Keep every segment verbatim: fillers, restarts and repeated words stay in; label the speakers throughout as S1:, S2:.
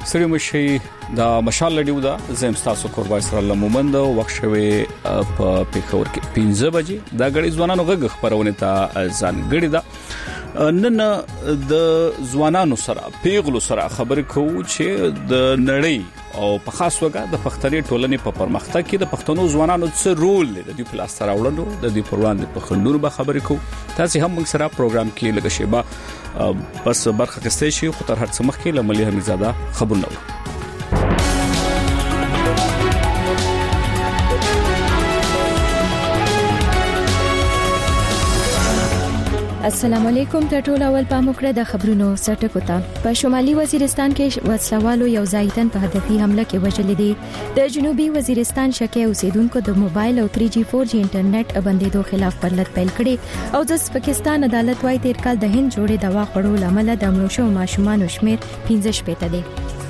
S1: سړي مشي د مشال لډیو دا زم تاسو کوربای سره لمومند وخت شوي په پیښور کې پنځه بجې دا غړي ځوانانو غږ خبرونه ته ځانګړي دا نن د ځوانانو سره پیغلو سره خبرې کوو چې د نړۍ او په خاص توګه د پښتني ټولنې په پرمختګ کې د پښتنو ځوانانو څه رول دی د دې په لاس راوړلو د دې پر وړاندې په خندونو به خبرې کوو تاسو هم موږ سره پروګرام کې لږ شیبه بس برخه کېستې شي خو تر هر څه مخکې لملي حمیدزاده خبرونه
S2: السلام علیکم ټول اول پاموکړه د خبرونو سرټکو ته په شمالي وزیرستان کې وسلوالو یو ځایتن په هدفي حمله کې وژل دي د جنوبي وزیرستان شکه اوسیدونکو د موبایل او تھری جی فور جی انټرنیټ بندیدو خلاف پرلط پیل کړي او د پاکستان عدالت وايي تیر کال د هند جوړې دوا خړو لامل د مړو شو ماشومان شمیر پنځه شپږ دی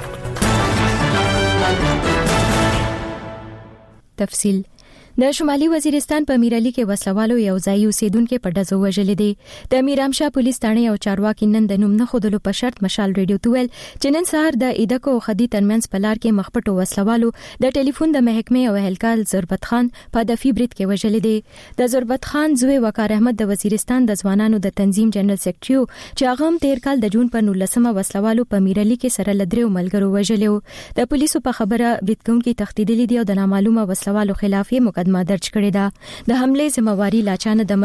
S2: تفصیل د شمالي وزیرستان په میرالي کې وسلوالو یو ځای اوسیدونکو په دزو وژل دي د میرامشاه پولیس ثانه او چارواکي نن د نوم نه خودلو په شرط مشال ریډیو تویل چې نن سهار د ایدکو خدي ترمنځ په لار کې مخپټو وسلوالو د ټلیفون د محکمې او اهلکار ضربت خان په دفي برید کې وژل دي د ضربت خان زوی وقار احمد د وزیرستان د ځوانانو د تنظیم جنرال سیکریټریو چې هغه هم تیر کال د جون په نولسمه وسلوالو په میرالي کې سره لدریو ملګرو وژلو د پولیسو په خبره بریدکونکو تختیدلې دي او د نامعلومه وسلوالو خلاف مقدمه درج کړی دا د حمله ذمہواری لاچانه د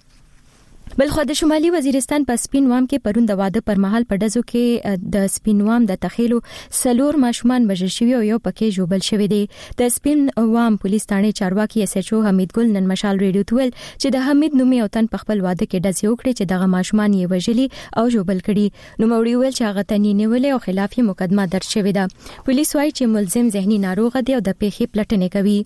S2: منلې بلخو د شمالي وزیرستان په سپینوام کې پرون د واده پر مهال په دزو کې د سپینوام د تخیلو سلور ماشومان وژل شوی او یو پکې جوبل شوی دی د سپینوام پولیس ثانه چارواکي اس ایچ او حمید ګل نن مشال ریډیو تویل چې د حمید نومي او تن په خپل واده کې دز یو کړی چې دغه ماشومان یې وژلي او جوبل کړي نو موري ویل چې هغه تنې نیولې او خلاف یې مقدمه درج شوی ده پولیس وايي چې ملزم ذهني ناروغ دی او د پیښې پلټنه کوي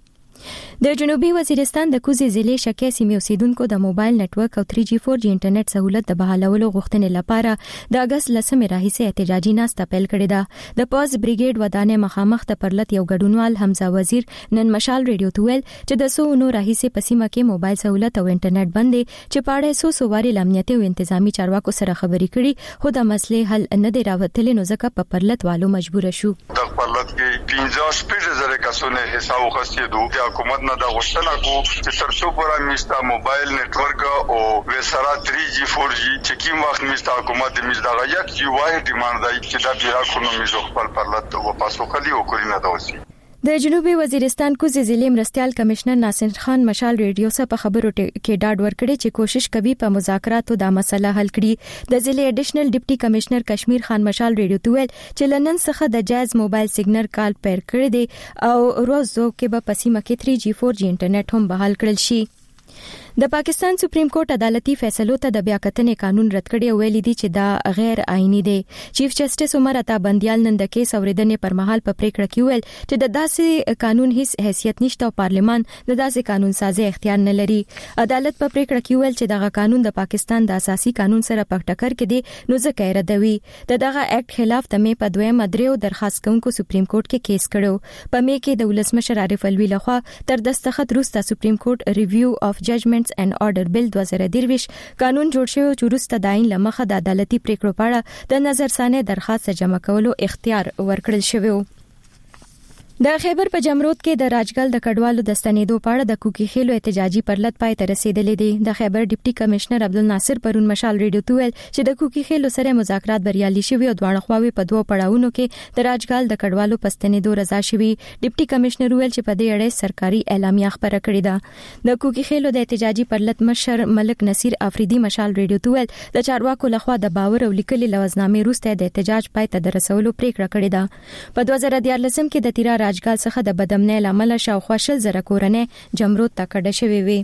S2: د جنوبي وزیرستان د کوزي ضلع شکه سیمې اوسیدونکو د موبایل نتورک او تھری جی فور جی انټرنیټ سہولت د بحالولو غوښتنې لپاره د اگست لسمه راهیسه احتجاجي ناسته پیل کړې ده د پاس بریګیډ ودانې مخامخ ته پرلط یو ګډونوال حمزه وزیر نن مشال ریډیو تویل چې د سو نو راهیسه په سیمه کې موبایل سہولت او انټرنیټ بندي چې پاړې سو سواري لامنیت او انتظامی چارواکو سره خبرې کړي خو د مسلې حل نه دی راوتل نو ځکه په پرلط والو مجبور شو
S3: د پرلط کې پنځه شپږ زره کسونه حساب وخصې دوه حکومت نه د غوښتنه کو چې ترڅو پورا میستا موبایل نتورک او وسرا تھری جی فور جی چې کوم وخت میستا حکومت میستا غیاک چې وای ډیماند دی چې دا بیره کو نو میزو خپل پرلط او پاسو خلی او کورینه دوسی
S2: د جنوبي وزیرستان کوزي ضلع مرستيال کمشنر ناصر خان مشال ریډیو سره په خبرو کې ډاډ ورکړي چې کوشش کوي په مذاکراتو دا مسله حل کړي د ضلع اډیشنل ډیپټي کمشنر کشمیر خان مشال ریډیو تویل چې لنن څخه د جاز موبایل سیګنل کال پیر کړی دی او روزو کې به پسیمه کې تھری جی فور جی انټرنیټ هم بحال کړل شي د پاکستان سپریم کورټ عدالتي فیصلو ته د بیاکتنې قانون رد کړی او ویلي دي چې دا غیر آئینی دی چیف جسټس عمر عطا بندیال نن د کیس اوریدنې پر مهال په پریکړه کې ویل چې د داسې قانون هیڅ حیثیت نشته او پارلمان د داسې قانون سازي اختیار نه لري عدالت په پریکړه کې ویل چې دغه قانون د پاکستان د اساسي قانون سره په ټکر کې دی نو ځکه ردوي د دغه اکټ خلاف د مې په دویم ادریو درخواست کوونکو سپریم کورټ کې کیس کړو په مې کې د ولسمشر عارف الوی لخوا تر دستخط وروسته سپریم کورټ ریویو اف ججمنټس اینڈ آرډر بل دوه زره درویش قانون جوړ شوی چې وروسته د عین لمخه د عدالتي پریکړو په اړه د نظرثانه درخواست جمع کولو اختیار ورکړل شوی و د خیبر په جمرود کې د راجګل د کډوالو د ستنېدو په اړه د کوکي خېلو احتجاجي پرلط پای ته رسیدلې دي د خیبر ډیپټي کمشنر عبدالناصر پرون مشال ریډیو تویل چې د کوکي خېلو سره مذاکرات بریالي شوي او دواړه خواوې په دوه پړاوونو کې د راجګل د کډوالو په ستنېدو رضا شوي ډیپټي کمشنر ویل چې په دې اړه سرکاري اعلامیه خبره کړې ده د کوکي خېلو د احتجاجي پرلط مشر ملک نصیر افریدي مشال ریډیو تویل د چارواکو لخوا د باور او لیکلي لوازنامې وروسته د احتجاج پای ته رسولو پریکړه کړې ده په دوه زره دیارلسم کې د تیرا راجګل څخه د بدمنۍ لامل شاوخوا شل زره کورنۍ جمرود ته کډه شوې وي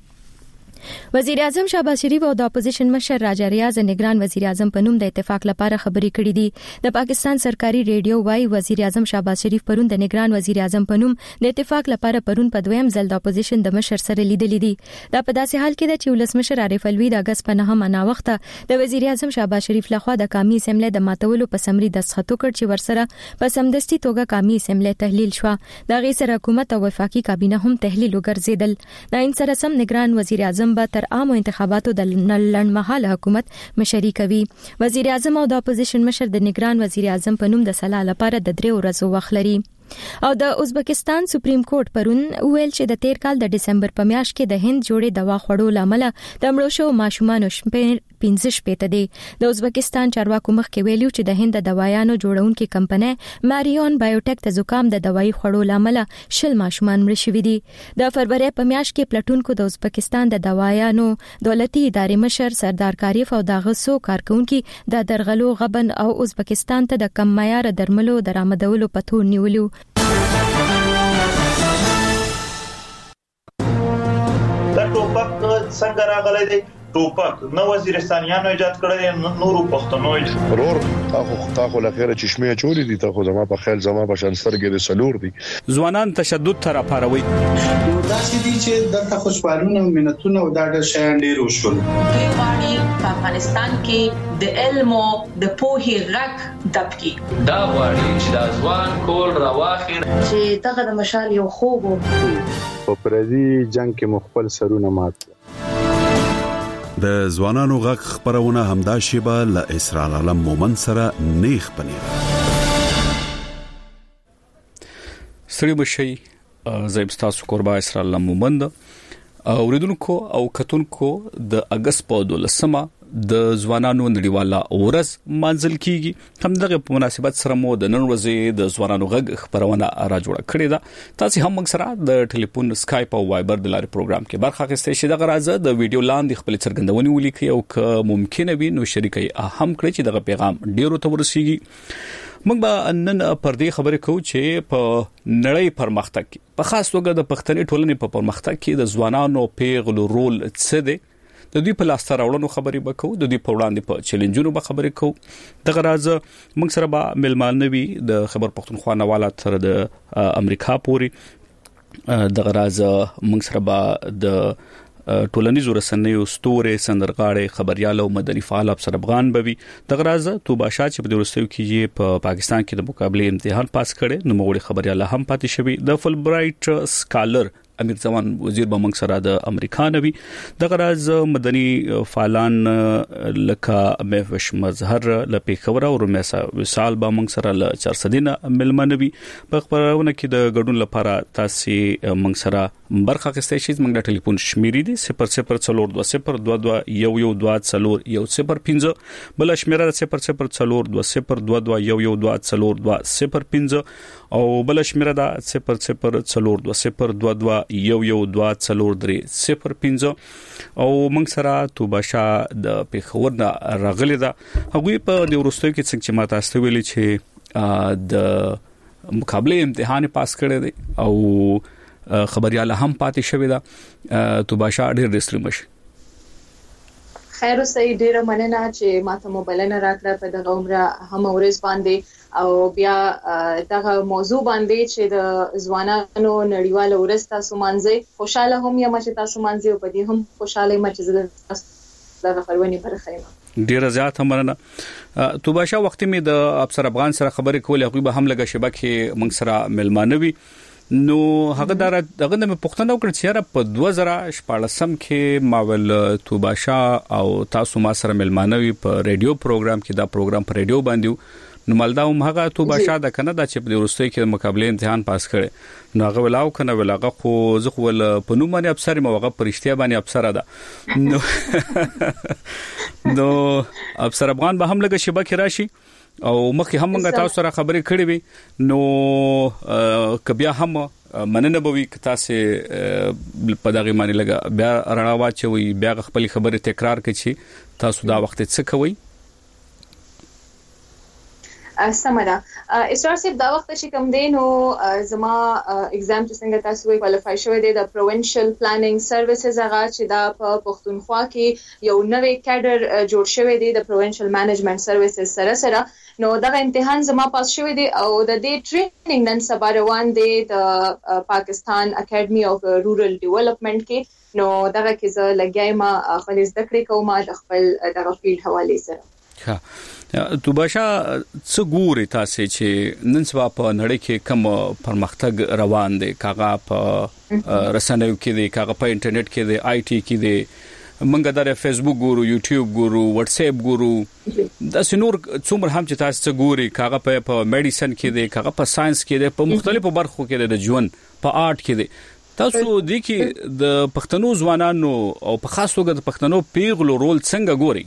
S2: وزیر اعظم شهباز شریف او د اپوزیشن مشر راجا ریاض نگران وزیر اعظم په نوم د اتفاق لپاره خبرې کړې دي د پاکستان سرکاري ریډیو وايي وزیر اعظم شهباز شریف پرون د نگران وزیر اعظم په نوم د اتفاق لپاره پرون په دویم ځل د اپوزیشن د مشر سره لیدلې دي دا په داسې حال کې ده چې ولسمشر عارف الوی د اگست په نهمه نا وخت د وزیر اعظم شهباز شریف لخوا د قومي اسمبلی د ماتولو په سمري دستخط وکړ چې ورسره په سمدستي توګه قومي اسمبلی تحلیل شو د غیر سره حکومت او وفاقي کابینه هم تحلیل وګرځیدل دا ان سره سم نگران وزیر اعظم اعظم به تر عامو انتخاباتو د لړمحاله حکومت مشري کوي. وزیر اعظم او د اپوزیشن مشر د نگران وزیر اعظم په نوم د صلاح لپاره د درې ورځو وخت لري. او د ازبکستان سپریم کورټ پرون ویل چې د تیر کال د دسمبر په میاشت کې د هند جوړې دوا خوړو لامل د مړو شو ماشومان شمیر پنځه شپېته دی. د ازبکستان چارواکو مخکې ویلو چې د هند د دوايانو جوړونکو کمپنۍ ماریون بایوټیک د زکام د دوايي خوړو لامل شل ماشومان مړ شوي دي. د فروری په میاشت کې پلټونکو د ازبکستان د دوايانو دولتي ادارې مشر سردار کاریف او دغه سو کارکونکو د درغلو غبن او ازبکستان ته د کم معیار درملو درآمدولو په تور نیولو.
S4: دا ټوپک څنګه راغلی دی؟ ټوپک نو وزیرستانیانو ایجاد کړی، نورو پښتنو
S5: ضرور تاسو تاسو لخيره چشمه چوری دي، تاسو زما په خیال زما په شانسترګې د سلور دي.
S1: ځوانان تشدد تر اپاروي
S6: دا چې دي چې د خوشحالونه ملتونه او د ډېر شیان ډیر وشول.
S7: دوی غواړي په افغانستان کې د علم او د پوهې غږ دبکي. دا غواړي چې د ځوان کول راواخیر چې دغه د مشال یو خوب
S6: په پردي جنگ کې مخبل سرونه مات.
S8: د ځوانانو غږ خبرونه همدا شیبه ل اسرار عالم مومن سره نیخ پنیر.
S1: سړي بشي زیب تاسو قربا اسرار عالم مومن اوریدونکو او کتونکو د اگست په دولسمه د ځوانانو نړیواله ورځ منځل کیږي. هم دغه په مناسبت سره مو د نن ورځې د ځوانانو غږ خبرونه را جوړه کړې ده. تاسو هم موږ سره د ټلیفون سکایپ او وایبر د لارې پروګرام کې برخه اخیستئ شئ. دغه راځه د ویډیو لاندې خپل څرګندونې ولیکئ او که ممکن وي نو شریکي هم کړئ چې دغه پیغام ډیرو ته ورسیږي. موږ به نن پر دې خبرې کوو چې په نړۍ پرمختګ کې په خاص توګه د پښتني ټولنې په پرمختګ کې د ځوانانو پیغلو رول څه دی. د دوی په لاس راوړنو خبرې وکړو، د دوی په وړاندې په چیلنجونو به خبرې کوو. دغه راز موږ سره به ملمانه وي د خبر پښتونخوا نواله تر د امریکا پورې. دغه راز موږ سره به د ټولنیزو رسنیو ستوري سندرغاړي خبريال او مدني فعال افسر افغان بوي. دغه راز توبه شاه چې په ورستیو کې په پاکستان کې د مقابله امتحان پاس کړي نو موږ خبريال هم پاتې شوی. د فل برایټ سکالر امیر زمان وزیر به موږ سره د امریکا نوي. دغه راز مدني فعالان لکه مفش مظهر لپی خبره او رمیسا وصال به موږ سره ل چارسدینه ملمنوي. په خبرونه کې د ګډون لپاره تاسو موږ سره برخه اخیستئ شئ. موږ د ټلیفون شمیرې دي صفر صفر څلور دوه صفر دوه دوه یو یو دوه څلور یو صفر پنځه، بل شمیره صفر صفر څلور دوه صفر دوه دوه یو یو دوه څلور دوه صفر پنځه او بل شمیره ده صفر صفر څلور دوه صفر دوه دوه یو یو دوه څلور درې صفر پنځه. او موږ سره توباشا د پیښور نه راغلی ده. هغه په د ورستیو کې څنګه چې ماته استویلې چې د مقابله امتحان پاس کړی دی او خبريال هم پاتې شوی ده. توباشا ډېر ډېر مشي.
S9: خیر اوسئ، ډیره مننه چې ماته موبایل راکړه په دغه عمره هم ورځ باندې او بیا دغه موضوع باندې چې د ځوانانو نړیواله ورځ تاسو مانځي. خوشاله هم یم چې تاسو مانځي او په دې هم خوشاله یم چې زه دغه خبرونه برخه یم.
S1: ډیره زیات مننه. توباشا وخت می د افسر افغان سره خبرې کولې، هغه به هم لګه شبکه موږ سره ملمانوي. نو هغه دغه دغه مې پښتنه وکړ چې په دوه زره شپږم کې ماول توباشا او تاسو ما سره ملمانوي په ریډیو پروګرام کې. دا پروګرام په ریډیو باندې نو مالدا هم هغه توباشا د کنه دا چې په ورستۍ کې مقابله امتحان پاس کړي نو هغه ولاو کنه ولاغه خو زه خو ول په نوم باندې افسر مو هغه پرشتیا باندې افسر ده. نو نو افسر افغان به هم لګه شبکه راشي او مخکې هم موږ تاسو سره خبرې کړې وي. نو کبیا هم مننه بوي که تاسو په دغه معنی لګه بیا رڼا واچوي، بیا خپل خبره تکرار کړئ تاسو دا وخت څه کوي.
S9: سمره اسرار صاحب دا وخت چې کوم دی نو زما ایگزام چې څنګه تاسو وی کوالیفای شوی دی د پروینشل پلانینګ سرویسز هغه چې دا په پښتونخوا کې یو نوې کډر جوړ شوی دی د پروینشل مینجمنت سرویسز سره سره. نو دا امتحان زما پاس شوی دی او د دې ټریننګ نن سبا روان دی د پاکستان اکیډمي اف رورل ډیولپمنٹ کې. نو دا کې زه لګیایم خپل زده کړې کوم د خپل دغه فیلډ حواله سره.
S1: ها تو باشا څه ګوري تاسو چې نن سبا په نړۍ کې کوم پرمختګ روان دي کاغه په رسنیو کې دي کاغه په انټرنیټ کې دي آی ټي کې دي منګه در فیسبوک ګورو یوټیوب ګورو واتس اپ ګورو د سنور څومره هم چې تاسو ګوري کاغه په میډیسن کې دي کاغه په ساينس کې دي په مختلفو برخو کې د ژوند په آرټ کې دي تاسو د کې د پښتنو ځوانانو او په خاص توګه د پښتنو پیغلو رول څنګه ګوري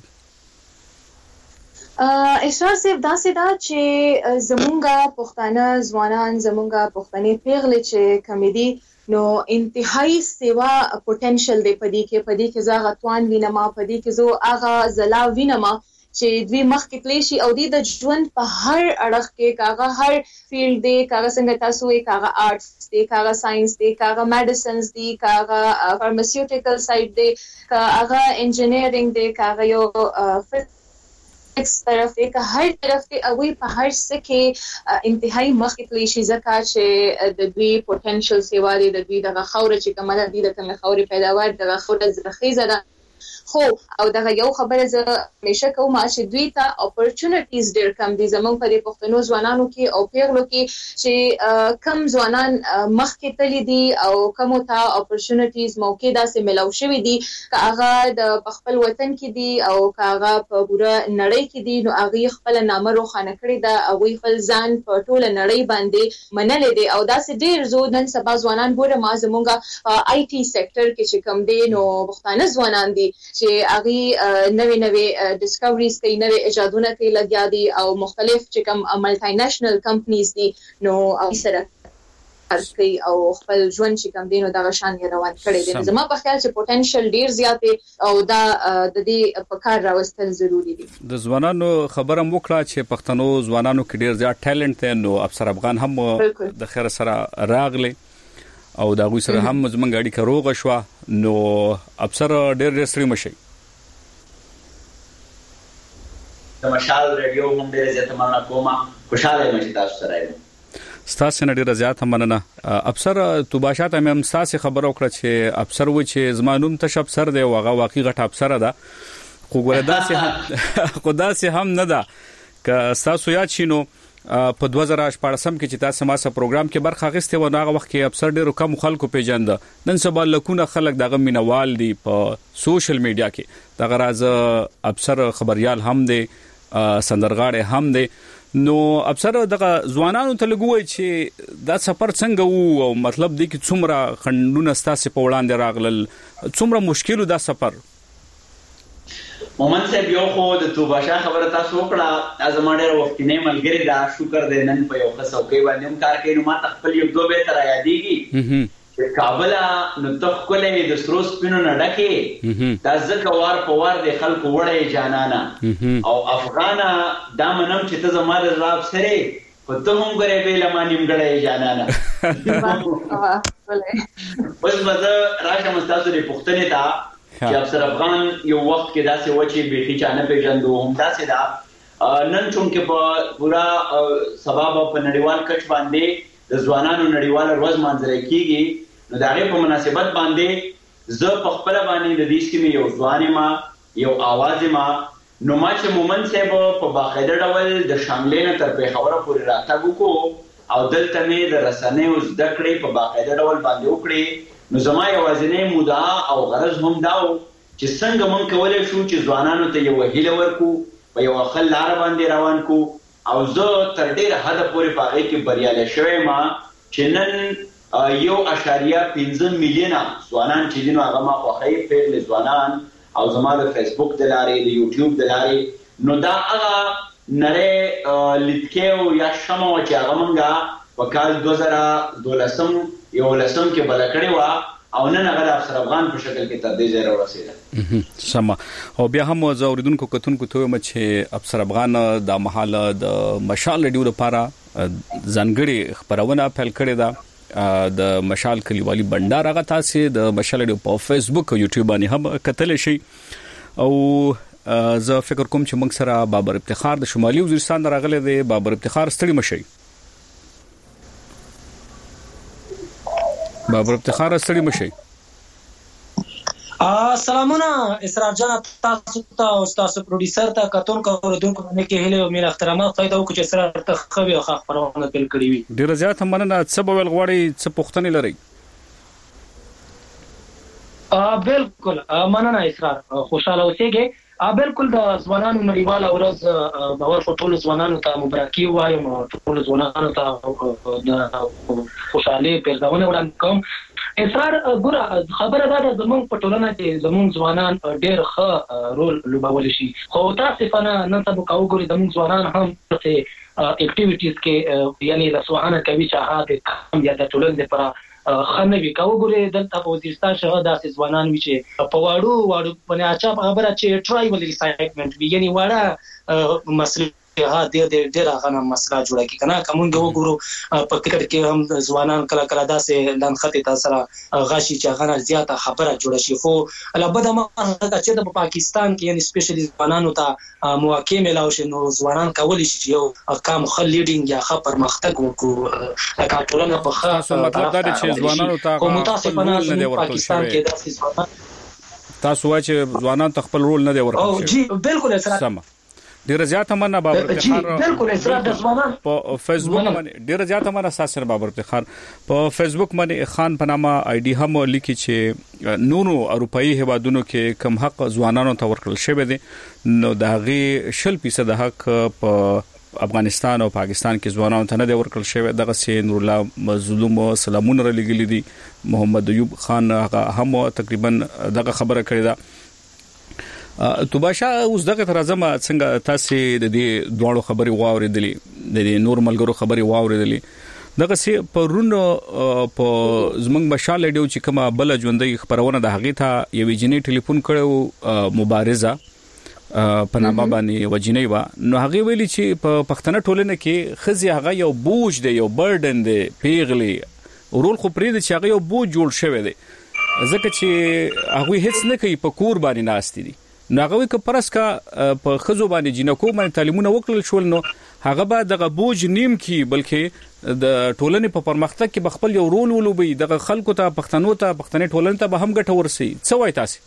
S9: اسرار صاحب دا سدا چې زمونږه پښتانه ځوانان زمونږه پښتنې پیغلې چې کمیدي نو انتهایی سیوا پوتنشل دی پدې کې پدې کې زغه توان وینما پدې کې زو اغه زلا وینما چې دوی مخ کې تلی شي او د ژوند په هر اړخ کې کاغه هر فیلډ دی کاغه څنګه تاسو یې کاغه آرټس دی کاغه ساينس دی کاغه میډیسنز دی کاغه فارماسیوټیکل سایډ دی کاغه انجینیرینګ دی کاغه یو ایکس طرف دی که هر طرف دی اوی په هر څه کې انتهایی مخکې تلی شي ځکه چې د دوی پوتنشل سیوا دی د دوی دغه خوره چې کومه دی د کومه خوري پیداوار دغه خوره زرخیزه ده خو او دغه یو خبره زه همیشه کوم چې دوی ته اپورتونټیز ډیر کم دي زموږ په پښتنو ځوانانو کې او پیغلو کې چې کم ځوانان مخکې تللی دي او کوم ته اپورتونټیز موقع داسې ملو شوی دي که هغه د خپل وطن کې دي او که هغه په پوره نړۍ کې دي نو هغه خپل نامه روښانه کړی ده او خپل ځان په ټوله نړۍ باندې منلې دي او داسې ډیر زو نن سبا ځوانان ګوره ما زموږه آی ټي سېکټر کې چې کم دي نو پښتانه ځوانان دي چې هغه نوې نوې ډیسکوریز کوي نوې ایجادونه کوي لګیا دي او مختلف چې کوم ملټي نېشنل کمپنیز دي نو سره کوي او خپل ژوند چې کوم دینو دغه شان روان کړي دي زما په خیال چې پوتنشل ډیر زیات او دا د دې په کار راوستل ضروری دي
S1: د ځوانانو خبره موکړه چې پښتنو ځوانانو کې ډیر زیات ټیلنټ دی نو افسر افغان هم د خیر سره راغلي او دا غوي سره هم زمونږ اړیکه روغه شو نو افسر ډېر ډېر سری مشي
S10: د مشال ریډیو هم ډېر زیاته مننه کوم خوشاله یم چې تاسو سره یم
S1: ستاسو نه ډېر زیاته مننه افسر تو باشات هم تاسو خبر وکړه چې افسر و چې زمانوم تش افسر دی واغه واقعي غټ افسر ده خو ګوره داسې خو داسې هم نه ده که تاسو یاد شینو په دوه زره شپږم کې چې تاسو ما سره پروګرام کې برخه اخیسته و هغه وخت کې افسر ډیرو کم خلکو پیژند نن سبا لکونه خلک دغه مینوال دي په سوشل میډیا کې دغه راز افسر خبريال هم دي سندرغاړي هم دي نو افسر دغه ځوانانو ته لګوي چې دا سفر څنګه وو او مطلب دی چې څومره خندونه ستاسو په وړاندې راغلل څومره مشکل دا سفر
S10: مومن صاحب یو خو د توباشا خبره تاسو وکړه از ما ډېر وخت نه ملګری دا شکر دې نن په یو خصو کې باندې هم کار کوي نو ما خپل یو دوه به تر یادېږي چې کابل نو تخکلې د ستروس پینو نه ډکه دا ځکه وار په وار د خلکو وړې جانانا او افغانا دا منم چې ته زما د راب سره په ته هم غره به لمانیم غړې جانانا اوس مزه راشه مستاسو د پښتنې ته چې افسر افغان یو وخت کې داسې و چې به هیڅ نه پیژندو هم داسې دا نن چون کې په پورا سبب په نړیوال کچ باندې د ځوانانو نړیوال ورځ مانځل کیږي نو دا غي په مناسبت باندې زه په خپل باندې د دې سکیم یو ځواني ما یو आवाज ما نو ما چې مومن صاحب په باقاعده ډول د شاملینه تر په خبره پورې راتګو کو او دلته مې د رسنیو زده کړې په باقاعده ډول باندې وکړې نو زما یوازینی مدعا او غرض هم داو چې څنګه مونږ کولای شو چې ځوانانو ته یو هیله ورکو په یو خل لار باندې روان کو او زه تر ډیره حد پورې پاره کې بریاله شوم ما چې نن یو اشاریه پنځه میلیونه ځوانان چې دینو هغه ما خوخی پیغل ځوانان او زما د فیسبوک د لارې د یوټیوب د لارې نو دا هغه نره لیدکیو یا شمو چې هغه مونږه په کال دوه زره دولسم یو لسم کې بل کړي وا او نن هغه افسر افغان په شکل کې تر دې ځای ورسېده
S1: سم او بیا هم زوریدونکو کتونکو ته مچ افسر افغان د محل د مشال ریډیو لپاره ځانګړي خبرونه فعال کړي دا د مشال کلیوالي بندر هغه تاسو د مشال ریډیو په فیسبوک او یوټیوب باندې هم کتل شي او زه فکر کوم چې موږ سره بابر افتخار د شمالي وزیرستان راغلی دی بابر افتخار ستړي مشي بابر افتخار ستړي مشي
S11: سلامونه اسرار جان، تاسو ته او تاسو پروډوسر ته کتون کوردونکو باندې کې هله او مینا احترامات خو دا وکړي چې اسرار ته خو به خبرونه تل کړی وي.
S1: ډیر زیات مننه. څه به ول غواړي، څه پوښتنې لري؟
S11: ا بالکل مننه اسرار، خوشاله اوسئ. ا بالکل د ځوانانو نړیواله ورځ باور په ټولو ځوانانو ته مبارکي وایم، ټولو ځوانانو ته د خوشاله پیرزونه وړاندې کوم. اسرار ګوره خبره ده زموږ په ټولنه کې زموږ ځوانان ډېر ښه رول لوبولی شي، خو تاسفانه نن سبا کو ګوري زموږ ځوانان هم څه اکټیویټیز کې یعنی د سوهانه کوي چې هغه کم یا د ټولنې لپاره خنوي کو ګوري دلته په وزیرستان شهر داسې ځوانان وي چې په واړو واړو باندې اچا خبره چې ټرایبل ریسایکلمنت وي، یعنی واړه مسله ها دې دې ډېر هغه مسله جوړه کی کنه. کومه وګورو په کرکټ کې هم ځوانان کله کله داسې لنخته تاسو غاشي چې هغه زیاته خبره جوړه شي، خو البته ما چې د پاکستان کې یعنی سپیشلی ځوانانو ته مواقع ملاو شي، نو ځوانان کولی شي یو کم خل لیډینګ یا خبر پرمختګ وکړو لکه ټولنه په خاصه
S1: مطلب دا چې ځوانانو ته
S11: متاسفانه نه پاکستان کې داسې ځوانان
S1: تاسو وایي چې ځوانان ته خپل رول نه دی ورکړی.
S11: او جی بالکل سره
S1: ډیر زیات مننه بابر افتخار.
S11: بالکل اسرار د ځوانان
S1: په فیسبوک باندې ډیر زیات مننه ساسر بابر افتخار په فیسبوک باندې خان پنامه آی ډي هم لیکي چې نورو اروپאי هوادونو کې کم حق ځوانانو ته ورکړل شوی دی، نو دا غي شل فیصد حق په افغانستان او پاکستان کې ځوانانو ته نه دی ورکړل شوی. دغه سي نور الله مظلوم سلامونه لګیلي دي. محمد ایوب خان هغه هم تقریبا دغه خبره کړې ده. توباشا اوس دغه ترازم څنګه تاسو د دې دوړو خبري واوریدلې، د دې نور ملګرو خبري واوریدلې، دغه سي پرونو په زمنګ مشال ډیو چې کومه بل ژوندۍ خبرونه د هغې ته یو جنې ټلیفون کړو مبارزه په نامه باندې وجنې و، نو هغه ویلي چې په پښتنه ټولنه کې خزي هغه یو بوج دی، یو برډن دی، پیغلي ورول خو پرې د چې هغه یو بوج جوړ شوی دی، ځکه چې هغه هیڅ نه کوي، په کور باندې ناشتي دي. نو هغه که پرسکا په خزو باندې جنکو باندې تعلیمونه وکړل شول، نو هغه به دغه بوج نیم کی بلکې د ټولنې په پرمختګ کې بخپل یو رول ولوبي، دغه خلکو ته پښتنو ته پښتنې ټولنې ته به هم ګټه ورسي. څه وایي تاسو؟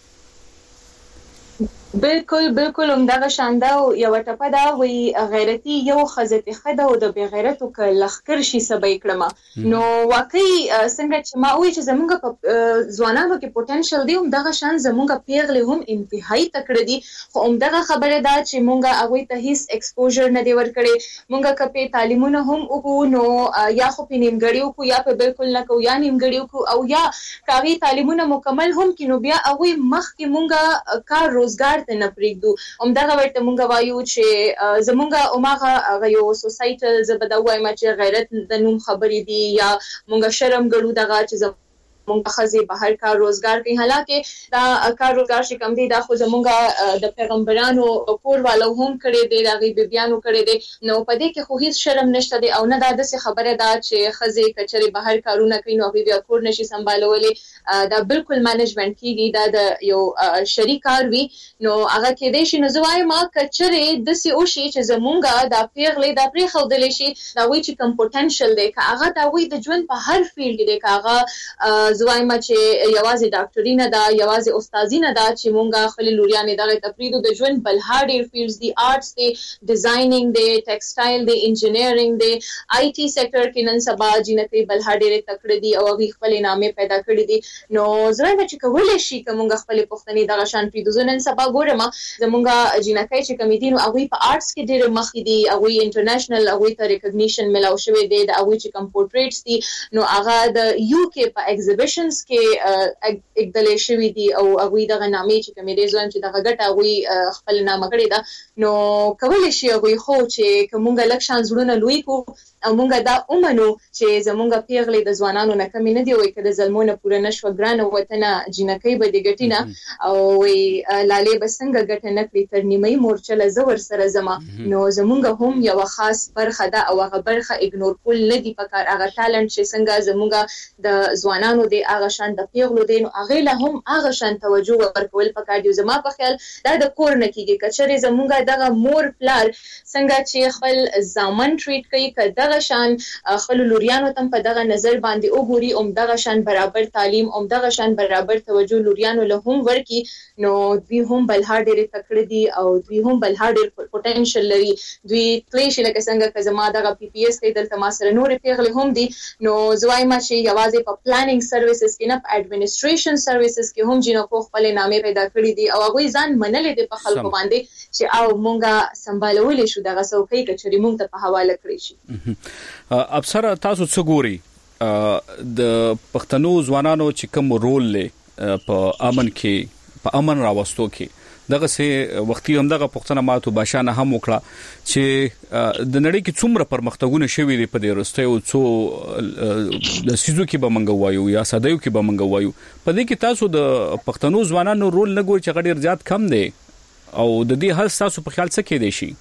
S9: بالکل بالکل همدغه شانده او یو ټپه دا وی غیرتی یو خزته خده او د بی غیرتو ک لخر شي سبې کړم. نو واقعي څنګه چې ما وی چې زمونږ په ځوانانو کې پوتنشل دی، همدغه شان زمونږ پیغلې هم انتهایی تکړه دي، خو همدغه خبره ده چې مونږه هغه ته هیڅ ایکسپوژر نه دی ورکړي. مونږه کپې تعلیمونه هم وکړو، نو یا خو په نیمګړیو کو یا په بالکل نه کو یا نیمګړیو کو او یا کاوی تعلیمونه مکمل هم کینو بیا هغه مخ کې مونږه کار روزګار ته نه پریږدو. همدغه ورته مونږ وایو چې زمونږه اوماغه یو سوسایټل زبده وایم چې غیرت د نوم خبرې دي یا مونږ شرم ګړو دغه چې مونږ خزي بهر کار روزګار کوي، حالکه دا کار روزګار چې کم دی دا خو زمونږ د پیغمبرانو کور والو هم کړي دي، راغي بیبيانو کړي دي، نو په دې کې خو هیڅ شرم نشته دی او نه دا د خبره ده چې خزي کچري بهر کارونه کوي نو بیا کور نشي سمبالولې. دا بالکل مانجمنت کیږي، دا د یو شریک کار وی، نو هغه کې د شي نزوای ما کچري د سي او شي چې زمونږ دا پیغلې دا پری خودلې شي دا وی چې کم پوتنشل دی، که هغه دا وی د ژوند په هر فیلډ دی، که هغه زوایم چې یوازې ډاکټري نه ده، یوازې استادي نه ده، چې مونږه خپل لوريانې دغه تفریدو د ژوند بل هاډر فیلډز دي، آرټس دي، ډیزاینینګ دي، ټیکسټایل دي، انجینیرینګ دي، آی ټي سېکټر کې نن سبا جنکې بل هاډر تکړه دي او هغه خپل نامې پیدا کړې دي. نو زړه چې کولای شي کومه خپل پښتني دغه شان پیدوزو نن سبا ګورم زمونږه جنکې چې کمیټې نو هغه په آرټس کې ډېر مخ دي، هغه انټرنیشنل هغه ته ریکګنیشن ملاو شوی دی، د هغه چې کم پورټریټس دي نو هغه د یو کې په ایگزیبیشنز کې اګدلې شوی دي او هغه دغه نامې چې کمیټې ځوان چې دغه ګټه هغه خپل نامه کړی دا، نو کولای شي هغه خو چې کومه لکشان زړونه لوی کو او مونږه دا اومنو چې زمونږه پیغلې د ځوانانو نه کمی نه دی وای کده ظلمونه پوره نشو ګرانه وطن جنکې به د ګټینا او وی لالې بسنګ ګټ نه کړی تر نیمه مورچل زور سره زما. نو زمونږه هم یو خاص برخه ده او هغه برخه اګنور کول نه دی پکار، هغه ټالنت چې څنګه زمونږه د ځوانانو دی هغه شان د پیغلو دی نو هغه له هم هغه شان توجه ورکول پکار دی. زما په خیال دا د کور نه کیږي، کچره زمونږه دغه مور پلار څنګه چې خپل ځامن ټریټ کوي کده همدغه شان خپل لوریانو تم په دغه نظر باندې وګوري او همدغه شان برابر تعلیم او همدغه شان برابر توجه لوریانو له هم ورکی نو دوی هم بلها ډېر تکړه دي او دوی هم بلها ډېر پوتنشل لري. دوی تللی شي لکه څنګه که زما دغه پی پی ایس دی دلته ما سره نورې پیغلې هم دي نو زوایم چې یوازې په پلانینګ سرویسز کې نه په اډمنسټریشن سرویسز کې هم جنکو خپل نامې پیدا کړې دي او هغه ځان منلې دي په خلکو باندې چې او مونږه سمبالولې شو دغه څوکۍ کچري مونږ ته په حواله کړی شي.
S1: افسر تاسو څه ګوري د پښتنو ځوانانو چې کوم رول لري په امن کې په امن راوستو کې دغه سه وختي هم دغه پښتنه ماتو باشانه هم وکړه چې د نړۍ کې څومره پرمختګونه شوي دي په دې رسته او څو د سيزو کې به منګو وایو یا سادهیو کې به منګو وایو په دې کې تاسو د پښتنو ځوانانو رول نه ګورئ چې غډیر زیات کم دی او د دې هڅه تاسو په خیال څه کې دی شي؟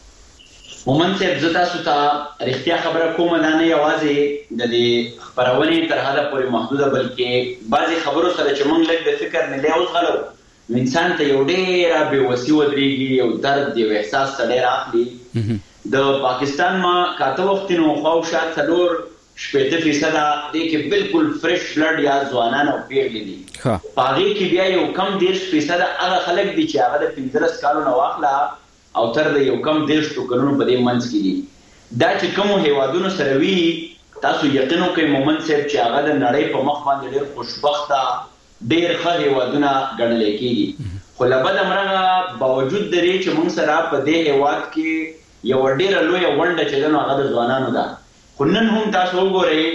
S10: مومن صاحب زه تاسو ته رښتیا خبره کوم نه نه یوازې د دې خبرونې تر حده پورې محدوده بلکې بعضی خبرو سره چې موږ لږ د فکر نه لی اوس غلو انسان ته یو ډېر بې وسي ودرېږي یو درد یو احساس ته ډېر اخلي. د پاکستان ما کاته وخت نو خو شاید څلور شپږ فیصد د کې بالکل فرش بلډ یا ځوانان او پیغلې دي. پاغي کې بیا یو کم دیش فیصد هغه خلک دي چې هغه د پنځلس کالو نه واخلا او تر د یو کم دیش ټوکرونو په دې منځ کې دي. دا چې کوم هیوادونو سره وی تاسو یقینو کوئ مومن صاحب چې هغه د نړۍ په مخ باندې ډېر خوشبخته ډېر ښه هیوادونه ګڼل کېږي. خو له بده مرغه باوجود د دې چې موږ سره په دې هیواد کې یو ډېره لویه ونډه چې ده نو هغه د ځوانانو ده. خو نن هم تاسو وګورئ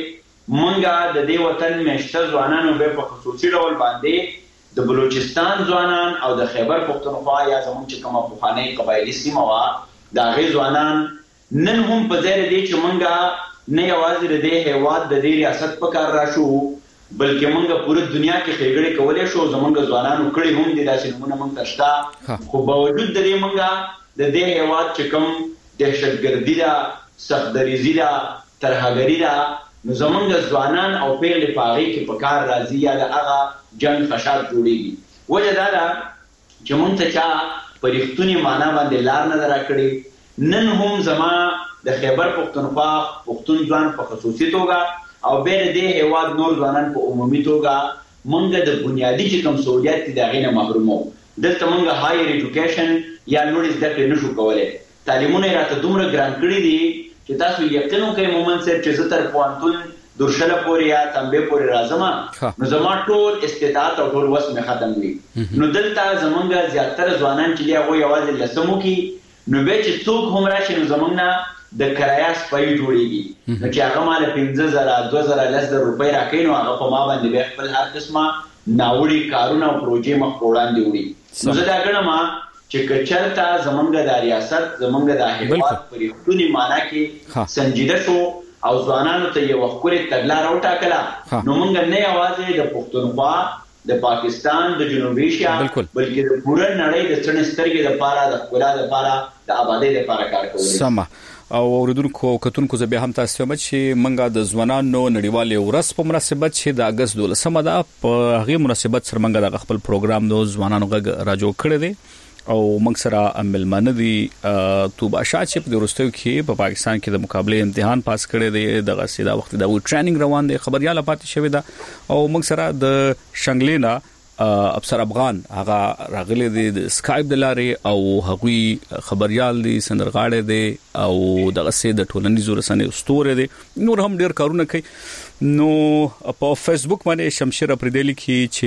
S10: مونږه د دې وطن میشته ځوانانو به په خصوصي ډول باندې د بلوچستان ځوانان او د خیبر پختونخوا یا زموږ چې کومه پخوانۍ قبایلي سیمه وه د هغې ځوانان نن هم په ځای د دې چې مونږه نه یوازې د دې هیواد د دې ریاست په کار راشو بلکې مونږه پوره دنیا کې ښېګړې کولی شو. زمونږ ځوانانو کړي هم دي داسې نومونه مونږ ته شته خو باوجود د دې مونږه د دې هیواد چې کوم دهشتګردي ده سختدریزي ده ترهګري ده نو زمونږ ځوانان او پیغلې په هغې کې په کار راځي یا د هغه جنګ خشاک جوړېږي. وجه دا ده چې مونږ ته چا په رښتونې معنا باندې لار نه ده راکړې. نن هم زما د خیبر پښتونخوا پښتون ځوان په خصوصي توګه او بیا د دې هیواد نور ځوانان په عمومي توګه مونږ د بنیادي چې کوم سهولیت دي د هغې نه محرومو. دلته مونږ هایر ایجوکیشن یا نورې زده کړې نشو کولی. تعلیمونه یې راته دومره ګران کړي دي چې تاسو یقین وکړئ مومن صاحب چې زه تر پوهنتون درشله پورې یا تنبې پورې راځم نو زما ټول استطاعت او ټول وس مې ختم وي. نو دلته زمونږ زیاتره ځوانان چې دي هغوی یوازې لسم وکړي نو بیا چې څوک هم راشي نو زمونږ نه د کرایه سپی جوړېږي نو چې هغه ما له پنځه زره دوه زره لس زره روپۍ راکوي نو هغه په ما باندې بیا خپل هر قسمه ناوړي کارونه او پروژې مخ په وړاندې وړي. نو زه دا ګڼم چې که چېرته زمونږ د ریاست زمونږ د هیواد په رښتونې معنا کې سنجیده شو او ځوانانو ته یوه ښکلې تګلاره وټاکله نو موږ نه یوازې د پښتونخوا د پاکستان د جنوبي ایشیا بلکې د پوره نړۍ د څڼې سترګې دپاره د ښکلا دپاره د آبادۍ دپاره کار کولی.
S1: سمه او اوریدونکو کتونکو زه بیا هم تاسو ته چې موږ د ځوانانو نړیوالې ورځ په مناسبت چې د اګست دولسمه ده په هغې مناسبت سره موږ د خپل پروګرام د ځوانانو غږ راجوړ کړی دی او موږ سره ملمانه دي توبه شاه چې په وروستیو کې په پاکستان کې د مقابله امتحان پاس کړی دی دغه سیده وخت د ټریننګ روان دی خبرياله پاتې شوی ده او موږ سره د شنګلینا افسر افغان هغه راغلي دي د اسکایپ د لارې او هغوی خبريال دي سندرغاړي دي او دغه سیده ټولنیزو رسنیو ستوره دي نور هم ډیر کارونه کوي. نو په فیسبوک باندې شمشیر پردیلی کې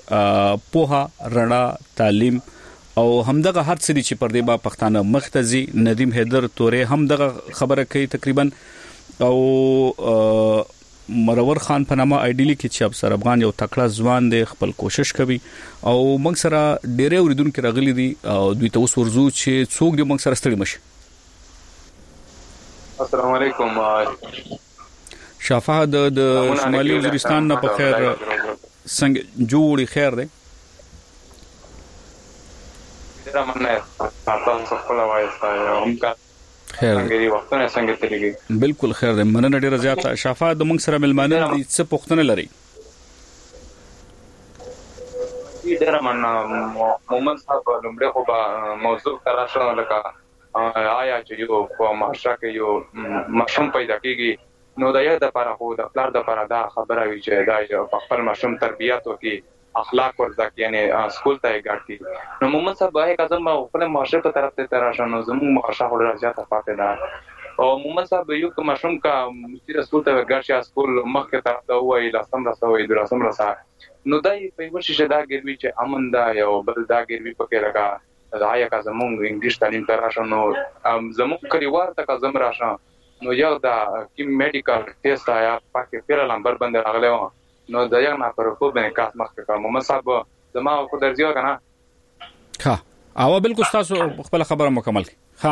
S1: چې پوها رڼا تعلیم او همدغه هر څه چې پر دې با پښتانه مختزي ندیم حیدر تورې همدغه خبره کوي تقریبا او مرور خان په نامه ایډیلی کې چې افسر افغان یو تکړه ځوان دی خپل کوشش کوي او موږ سره ډېرې اوریدونکو راغلي دي او دوی ته اوس ورزو چې څوک دې موږ سره ستړي مشي.
S12: السلام علیکم.
S1: شافعه د شمالي وزیرستان نه په خیر څنګه جوړي خیر دی؟ بالکل خیر دی مننه ډیره زیاته. شافعه د موږ سره ملمانه دي څه پوښتنه لري؟
S12: ډیره مننه مومن صاحب لومړی خو به موضوع کرا شو لکه آیا چې یو په معاشره کې یو ماشوم پیدا کیږي نو دا یو د لپاره خو د پلار د لپاره دا خبره وی چې دا یو خپل ماشوم تربیات وکي اخلاق ورزده یعنی سکول ته ګټي نو مومن صاحب هغه کزم خپل معاشره په طرف ته تراشنو زموږ معاشره ډېره زیاته پاتې ده او مومن صاحب یو کوم ماشوم کا چې سکول ته ګرځي سکول مخکې طرف ته وای لاسم راسوي دراسم راسه نو دای په وشي چې دا ګروي چې امن دا یو بل دا ګروي پکې لگا دا یا کزمون انګلیش تعلیم تراشنو زموږ کلیوار ته کزم راشه نو یو دا کی میډیکل ټیسټ آیا پکې پیرا نمبر باندې راغلی و نو دا یو نه پر په باندې کاس مخکې کوم محمد صاحب زما کو درځي کنه
S1: ها او بالکل تاسو خپل خبره مکمل ها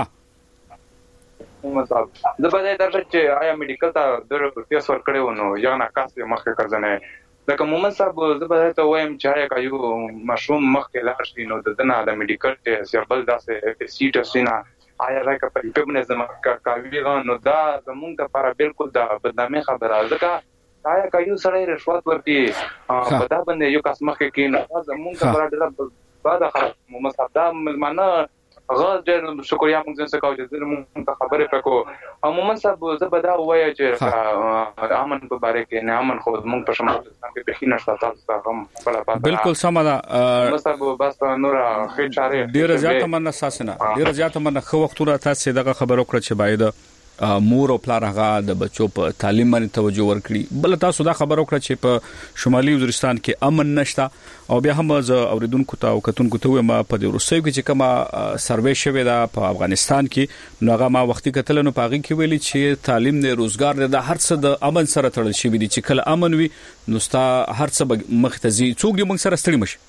S12: محمد صاحب د بده درته چې آیا میډیکل ته در ټیسټ ور کړو نو یو نه کاس مخکې کړنه لکه محمد صاحب زه به ته وایم چې آیا یو مشروم مخکې لاړ شي نو د دنه د میډیکل ټیسټ یا بل داسې سیټ سینا آیا راکه په په نظم کا کاوی نو دا زمونږ لپاره بالکل د بدنامي خبره ځکه آیا کایو سره رشوت ورتي په دا باندې یو کس مخکې کین زمونږ لپاره ډېر بعد خبره محمد صاحب دا ملمانه غاز ډېر شکریا موږ څنګه کوو چې موږ خبرې پکو او محمد صاحب زه به دا وایي چې امن په باره کې نه امن خو موږ په شمال کې په خینه شته تاسو هم په لپاره
S1: بالکل سم ده
S12: محمد صاحب بس نور خې چاره
S1: ډېر زیات مننه اساسنه ډېر زیات مننه خو وختونه تاسو دغه خبرو کړ چې باید مور او پلار هغه د بچو په تعلیم باندې توجه ورکړي بل تاسو دا خبرو کړ چې په شمالي وزیرستان کې امن نشته او بیا هم ز اوریدونکو ته او کتونکو ته ما په دې روسي کې چې کومه سروې شوې ده په افغانستان کې نو هغه ما وختي کتل نو پاغي کې ویلي چې تعلیم نه روزګار نه د هر څه د امن سره تړل شي دي چې کله امن وي نو ستا هر څه مختزي څوک دې موږ سره ستړي مشي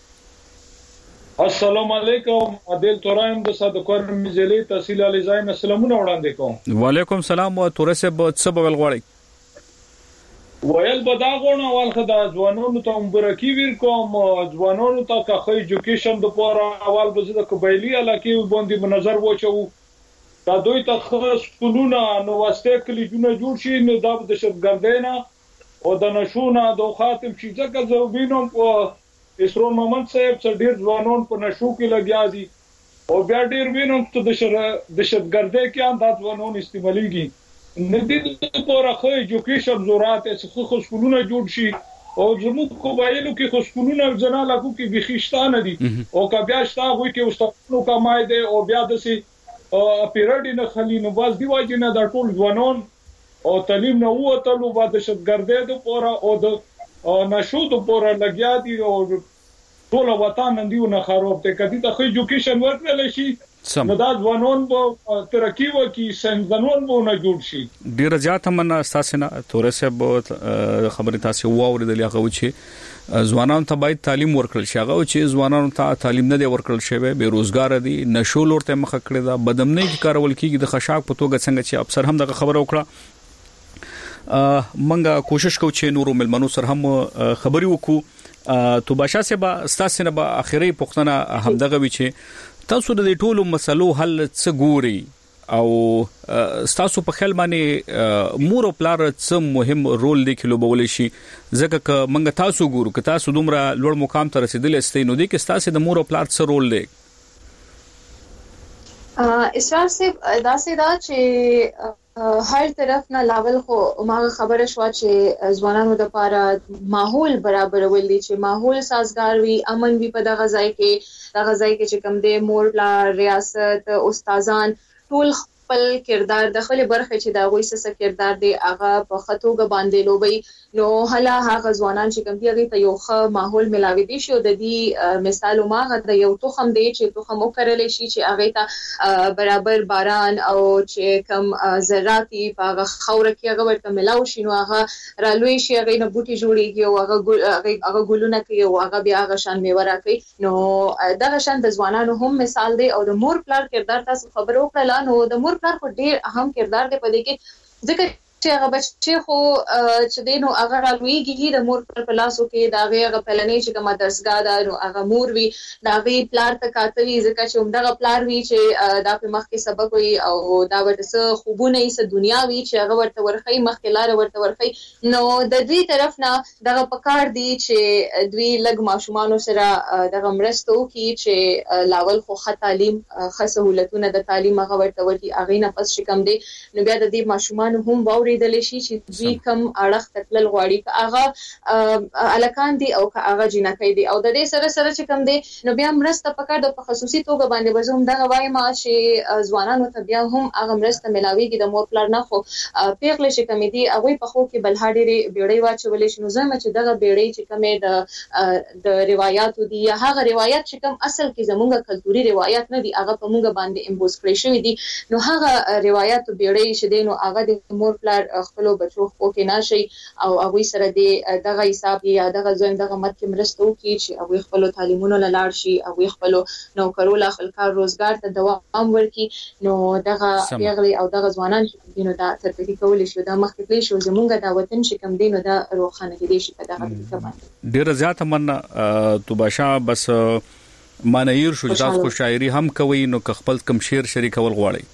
S13: السلام علیکم عادل تورایم د صدقور مزلی تحصیل علی زاین السلامونه وړاندې کوم
S1: وعلیکم السلام او تورسه به څه بول غواړي
S13: ویل بدا غونه اول خدای ځوانانو ته مبارکي ور کوم ځوانانو ته که خو ایجوکیشن د پوره اول بزده قبایلی علاقې باندې نظر وچو دا دوی ته خاص سکولونه نو واسطه کلیجونه جوړ شي نو دا د شپګردینه او د نشونه د خاتم شي ځکه زه وینم اسرون محمد صاحب څو ډیر ځوانان په نشو کې لګیا دي او بیا ډیر وینم چې د شر د شتګردې کې انداز ځوانان استعماليږي ندې پورا خو ایجوکیشن ضرورت څه خو سکولونه جوړ شي او زموږ قبایلو کې خو سکولونه ځنا لاکو کې بخښتانه دي او کا بیا شتا وي کې واستونو کمای دي او بیا د سي پیریډ نه خلی نو باز دی واجب نه د ټول ځوانان او تعلیم نه وته لو بعد شتګردې د پورا او د او نشو ته پورا لګیا دي او ټول وطن اندیو نه خراب ته کدي ته ایجوکیشن ورکړل شي نو دا ځوانان به ترقی وکي څنګه به نه جوړ شي
S1: ډیر زیات من اساسنه تورسه به خبره تاسو واوریدل هغه چې ځوانان ته باید تعلیم ورکړل شي هغه چې ځوانان ته تعلیم نه دی ورکړل شوی به روزګار دي نشو لورته مخ کړی دا بدمنۍ کی کارول کیږي د خشاک په توګه څنګه چې افسر هم دغه خبره وکړه منګه کوشش کوو چې نورو ملمنو سره هم خبري وکړو تو باشا سبا ستاسو نه به اخیری پښتنه هم دغه وی چې تاسو د ټولو مسلو حل څه ګوري او ستاسو په خیال باندې مور او پلار څه مهم رول دی کې لوبول شي ځکه ک منګه تاسو ګورو ک تاسو دومره لوړ مقام ته رسیدل استئ نو دی کې ستاسو د مور او پلار څه رول دی
S9: اسرار صاحب دا سیدا چې هر طرف نه لاول خو ما خبره شو چې ځوانانو د لپاره ماحول برابر ولې چې ماحول سازگار وي امن وي په دغه ځای کې دغه ځای کې چې کوم دی مور لا ریاست استادان ټول خپل کردار د خپل برخه چې دا غوي څه کردار دی هغه په خطوګه باندې لوبي نو هله هغه ځوانان چې کوم دی هغه ته یو ښه ماحول ملاوي دي شو د دې مثال ما غته یو توخم دی چې توخم وکړل شي چې هغه ته برابر باران او چې کوم زراعتي په خوره کې هغه ورته ملاو شي نو هغه رالوي شي هغه نه بوټي جوړيږي او هغه هغه ګلونه کوي او هغه بیا هغه شان میوه راکړي نو دغه شان د ځوانانو هم مثال دی او د مور پلار کردار تاسو خبرو کړل نو د مور پلار کو ډیر اهم کردار دی په دې کې ځکه چې هغه بچي خو چې دینو هغه راویږي د مور پر پلاسو کې دا هغه پلنې چې کومه درسګا ده نو هغه مور وی دا وی پلار ته کاتوي ځکه چې همدغه پلار وی چې دا په مخ کې سبق وي او دا ورته خوبونه یې س دنیا وی چې هغه ورته ورخی مخ کې لار ورته ورخی نو د دې طرف نه دغه پکار دی چې دوی لګ ماشومان سره دغه مرستو کې چې لاول خو ښه تعلیم ښه سہولتونه د تعلیم هغه ورته ورتي هغه نه پس چې کم دی نو بیا د دې ماشومان هم واوریدل شي چې دوی کم اړخ تکل غواړي که هغه الکان دي او که هغه جنکۍ دي او د دې سره سره چې کم دي نو بیا مرسته پکار د خصوصي توګه باندې وزوم دغه وایم چې ځوانانو ته بیا هم هغه مرسته ملاويږي د مور پلار نه خو پیغله چې کم دي هغه په خو کې بل هډې بیړۍ واچولې شنو زما چې دغه بیړۍ چې کمې د د روایتو دي یا هغه روایت چې کم اصل کې زموږه کلتوري روایت نه دي هغه په موږ باندې امبوز کړی شوی دي نو هغه روایت بیړۍ چې دینو هغه د مور پلار خپل بچو خو کې ناشي او هغه سره د دغه حساب یا دغه ځین دغه مت کې مرستو کې چې هغه خپل تعلیمونو لاړ شي هغه خپل نوکرو لا خپل کار روزګار ته دوام ورکړي نو دغه پیغلي او دغه ځوانان چې دینو دا ترتیب کول شي دا مخکې شي زمونږ د وطن چې کم دینو دا روخانه کې دي شي په دغه طریقه باندې
S1: ډیر زیات من تو باشا بس مانیر شو تاسو کو شاعري هم کوي نو خپل کم شعر شریکول غواړي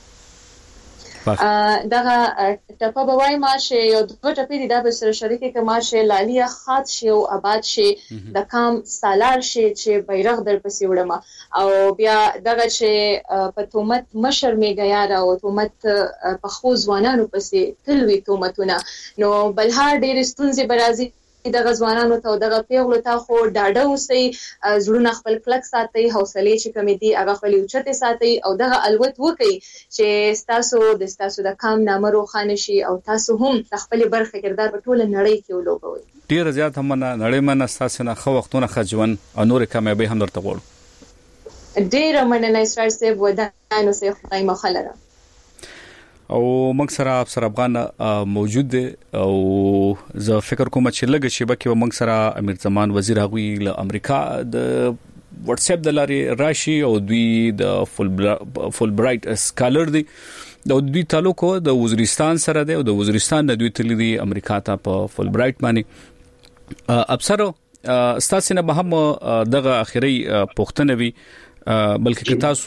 S9: دغه ټپه به وای ما چې یو دوه ټپې دي دا به سره شریکه کما چې لالیا خاط شي او آباد شي د کام سالار شي چې بیرغ در پسې وړم او بیا دغه چې په تومت مشر می غیار او تومت په خو ځوانانو پسې تلوي تومتونه نو بلها ډېر ستونزې برازي دغه ځوانانو ته دغه پیغلو ته خو ډاډه اوسئ زړونه خپل کلک ساتئ حوصله چې کمی دي هغه خپل اوچته ساتئ او دغه الوت وکئ چې تاسو د تاسو د کام نامه روښانه شي او تاسو هم خپل برخه کردار په ټوله نړۍ کې ولوبوي
S1: ډیر زیات هم نړۍ منه تاسو نه خو وختونه خجون او نور کامیابی هم درته غواړم
S9: ډیر مننه اسرار صاحب ودانو سه خدای مخاله
S1: او موږ سره افسر افغان موجود دی او زه فکر کوم چې لږ شي بکه موږ سره امیر زمان وزیر هغوی له امریکا د واتس اپ د لارې راشي او دوی د فول فول برایټ سکالر دی د دوی تعلق د وزیرستان سره دی او د وزیرستان د دوی تللی دی امریکا ته په فول برایټ باندې افسر ستاسو نه به هم دغه اخیری پوښتنه وی بلکې تاسو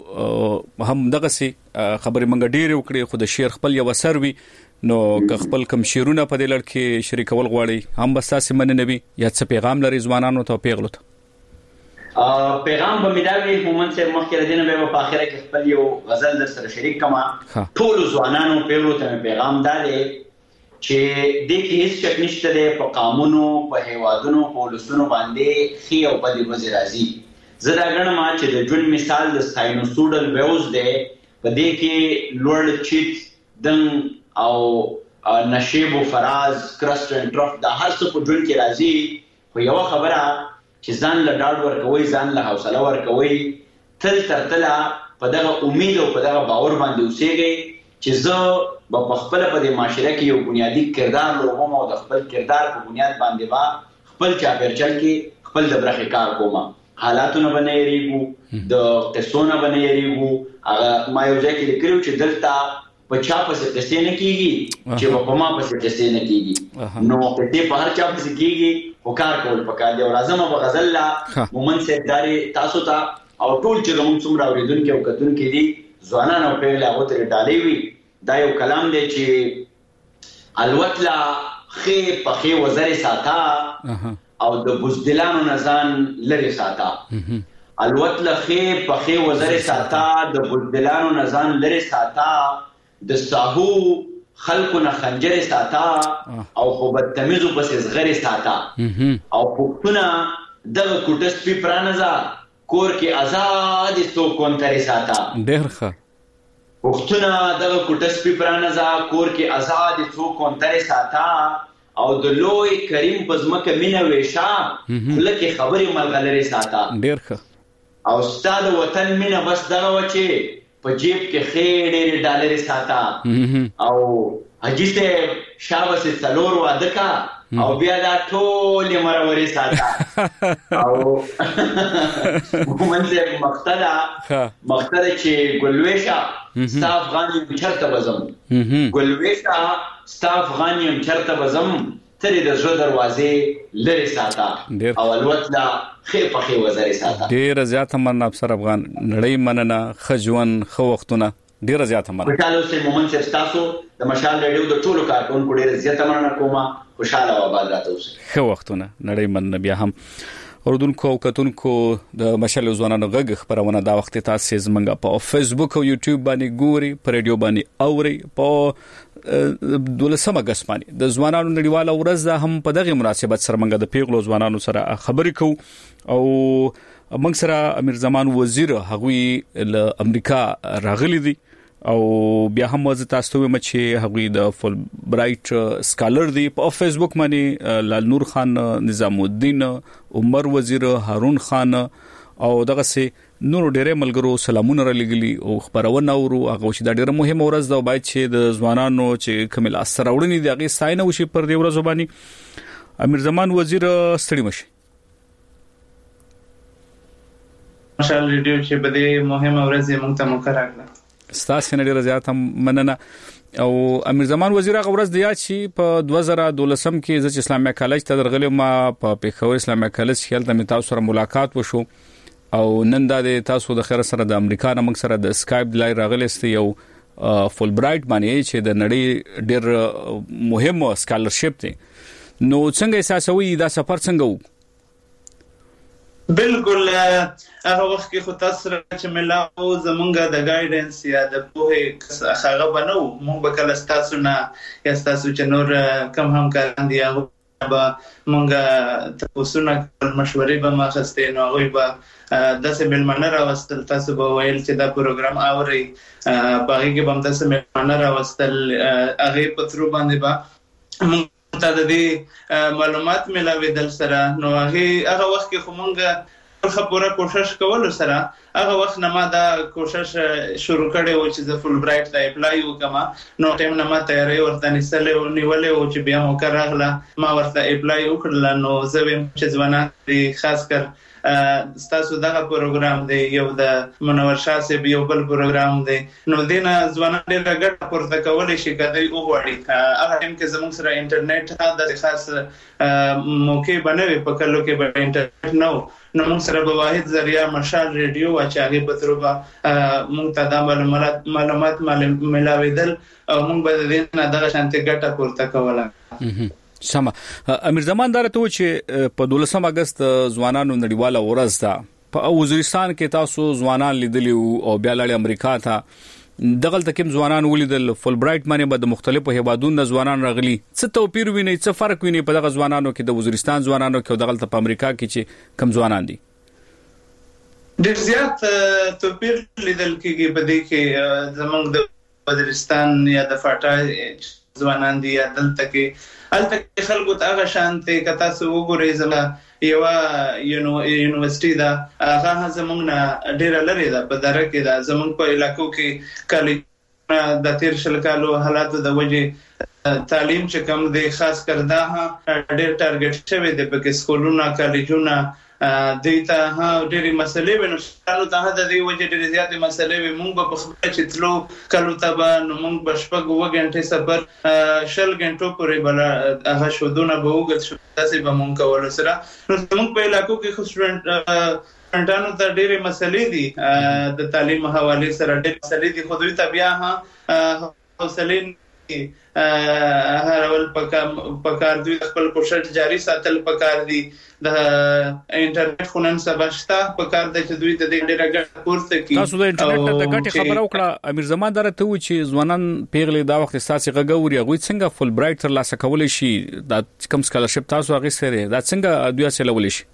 S1: هم دغه سي خبرې منګ ډېر وکړي خو د شعر خپل یو اثر وي نو خپل کم شعرونه په دې لړ کې شریکول غواړي هم بس تاسو مننه وي یا څه پیغام لري ځوانانو ته پیغلو ته
S10: پیغام به مداوي مومن سره مخکې ردینه به په اخره کې خپل یو غزل در سره شریک کما ټول ځوانانو پیغلو ته پیغام دالې چې د کې هیڅ شک نشته په قانونو په هیوادونو په لسونو باندې خي او په دې وزیر راځي زه دا غواړم چې د ژوند مثال د ساينوسوډل ویوز دی په دې کې لوړ چیت دن او نشیب او فراز کرست اند ټرف د هر څه په ژوند کې راځي خو یو خبره چې ځان له ډاډ ورکوي ځان له حوصله ورکوي تل تر تل په دغه امید او په دغه باور باندې اوسېږي چې زه په خپل په دې معاشره کې یو بنیادی کردار لرم او د خپل کردار په بنیاد باندې با خپل چاپیرچل کې خپل د برخې کار کوم حالاتونه باندې ریګو د قصونه باندې ریګو هغه ما یو ځای کې لیکلو چې دلته په چا پسې قصې نه کیږي چې په ما پسې قصې نه کیږي نو په دې په هر چا پسې کیږي او کار کول پکار دی او راځم په غزل لا مومن سیداري تاسو ته او ټول چې موږ څومره اوریدونکو او کتونکو دي ځوانان او پیغله او تر ډالې وي دا یو کلام دی چې الوتلا خې په خې وزر ساته او د بوزدلانو نزان لري ساته الوت لخې په خې وزر ساته د بوزدلانو نزان لري ساته د ساهو خلکو نه خنجر ساته او خو بدتمیزو پس زغری ساته او پښتونه دغه کوټس پی پرانزا کور کې آزاد استو کونتري ساته
S1: ډېر ښه
S10: پښتونه دغه کوټس پی پرانزا کور کې آزاد استو کونتري ساته او د لوی کریم پزمکه مینه ویشا لکه خبري ملغلري ساته
S1: ډېر ښه
S10: او ستاد وطن مینه بس دغه وچی په جیب کې خېډې ډالر ساته او حجی ته شابه سه څلور واده کا او بیا دا ټول مروري ساته او مومن دې مقتدا مقتدا چې ګلويشا ستاف غاني چرته بزم ګلويشا ستاف غاني چرته بزم ترې د زړه دروازې لري ساته او الوتلا خې په خې وزري ساته
S1: ډیر زیات مننه افسر افغان نړۍ مننه خجوان خو وختونه ډیر زیات مننه
S10: خوشاله اوسئ مومن چې تاسو د مشال ریډیو د ټولو کارکونکو ډیر زیات مننه کوم خوشاله او آباد راته اوسئ
S1: خو وختونه نړۍ مننه بیا هم اوردونکو او کتونکو د مشال ځوانانو غږ خبرونه دا وخت تاسو زمونږ په فیسبوک او یوټیوب باندې ګوري په ریډیو باندې اوري په دولسمه اگست باندې د ځوانانو نړیواله ورځ هم په دغه مناسبت سره موږ د پیغلو ځوانانو سره خبرې کوو او موږ سره امیر زمان وزیر هغوی له امریکا راغلي دي او بیا هم وځ تاسو ته چې هغوی د فول برایټ سکالر دی په فیسبوک باندې لال نور خان نظام الدین عمر وزیر هارون خان او دغه سي نور ډېر ملګرو سلامونه را لګلي او خبرونه ورو هغه چې دا ډېر مهمه ورځ ده باید چې د ځوانانو چې کومل اثر وړني دي هغه ساينه وشي پر دې ورځ باندې امیر زمان وزیر ستړي مشي
S6: مشال ریډیو چې بده مهمه ورځ موږ ته مقرره کړه
S1: ستاسو نه ډیر زیات مننه او امیر زمان وزیر هغه ورځ دی چې په دوه زره دولسم کې د اسلامي کالج ته درغلی ما په پیښور اسلامي کالج کې د تاسو سره ملاقات وشو او نن د تاسو د خیر سره د امریکا نه موږ سره د اسکایپ لای راغلی است یو فول برایټ باندې چې د نړۍ ډیر مهمه سکالرشپ دی نو څنګه احساسوي دا سفر څنګه وو
S6: بالکل هغه وخت کې خو تاسو سره چې ملاو زمونږه د ګایډنس یا د پوهه هغه بنو مونږ به کله تاسو نه یا تاسو چې نور کم هم کار دی هغه به مونږه تاسو نه مشورې به ما خسته نو هغه به د سیمل منر واستل تاسو به ویل چې دا پروګرام اوري باغې کې به تاسو منر واستل هغه پترو باندې به ته د دې معلومات ملاوي دل سره نو هغه هغه وخت کې کومه خبره کوشش کول سره هغه وخت نه ما دا کوشش شروع کړې و چې د فول برایټ ته اپلای وکما نو ټیم نه ما تیارې ورته نسلې او نیولې او چې بیا مو کړغله ما ورته اپلای وکړل نو زه ویم چې ځوانان خاص کر ستاسو دغه پروګرام دی یو د منور شاه سي یو بل پروګرام دی نو دینه ځوانان ډېر ګټه پورته کولای شي کله یو وړي هغه ټیم کې زموږ سره انټرنیټ د خاص موقع بنوي په کلو کې به انټرنیټ نو نو موږ سره به واحد ذریعہ مشال ریډیو واچاغي پتروبا موږ ته د معلومات معلومات ملاویدل او موږ به د دې دغه شانتي ګټه پورته کوله
S1: سم امیر زمان درته و چې په دولسم اگست ځوانانو نړیواله ورځ ده په وزیرستان کې تاسو ځوانان لیدلی او بیا لاړ امریکا ته دغه تکم ځوانان ولیدل فول برایټ باندې به د مختلفو هیوادونو ځوانان راغلي څه توپیر ویني څه فرق ویني په دغه ځوانانو کې د وزیرستان ځوانانو کې او دغه په امریکا کې چې کم ځوانان دي
S6: ډېر زیات توپیر لیدل کېږي په دې کې زمونږ د وزیرستان یا د فاټا ځوانان دي یا دلته کې البته خلکو ته هغه شانته کتا سو وګورئ زما یو یونیورسيټي دا هغه زمونږ نه ډېر لري دا په دره کې دا زمونږ په علاقو کې کالج د تیر شل کالو حالاتو د وجه تعلیم چې کوم دی خاص کر دا ډېر ټارګټ شوی دی په سکولونو کالجونو دیتا ها ډېری مسلې ونه شالو ته د دې وجه ډېر زیاتې مسلې موږ په خبره چې تلو کلو تبا نو موږ بشپګ و غنټه سفر شل غنټو پورې بل هغه شودونه به وګت شو تاسو به موږ کول سره نو موږ په علاقو کې خو سټوډنټانو ته ډېری مسلې دي د تعلیم حواله سره ډېر مسلې دي خو دوی ته بیا ها حوصله هر اول پکار دوی خپل کوشش جاری ساتل پکار دي د انټرنیټ خونن سبشتا پکار د چې دوی د دې ډېر ګټه پورته کی
S1: تاسو د انټرنیټ د ګټه خبره وکړه امیر زمان درته و چې ځوانان پیغلې دا وخت ساسي غووري غوي څنګه فول برایټ تر لاسه کولای شي دا کم سکالرشپ تاسو هغه سره دا څنګه دوی سره شي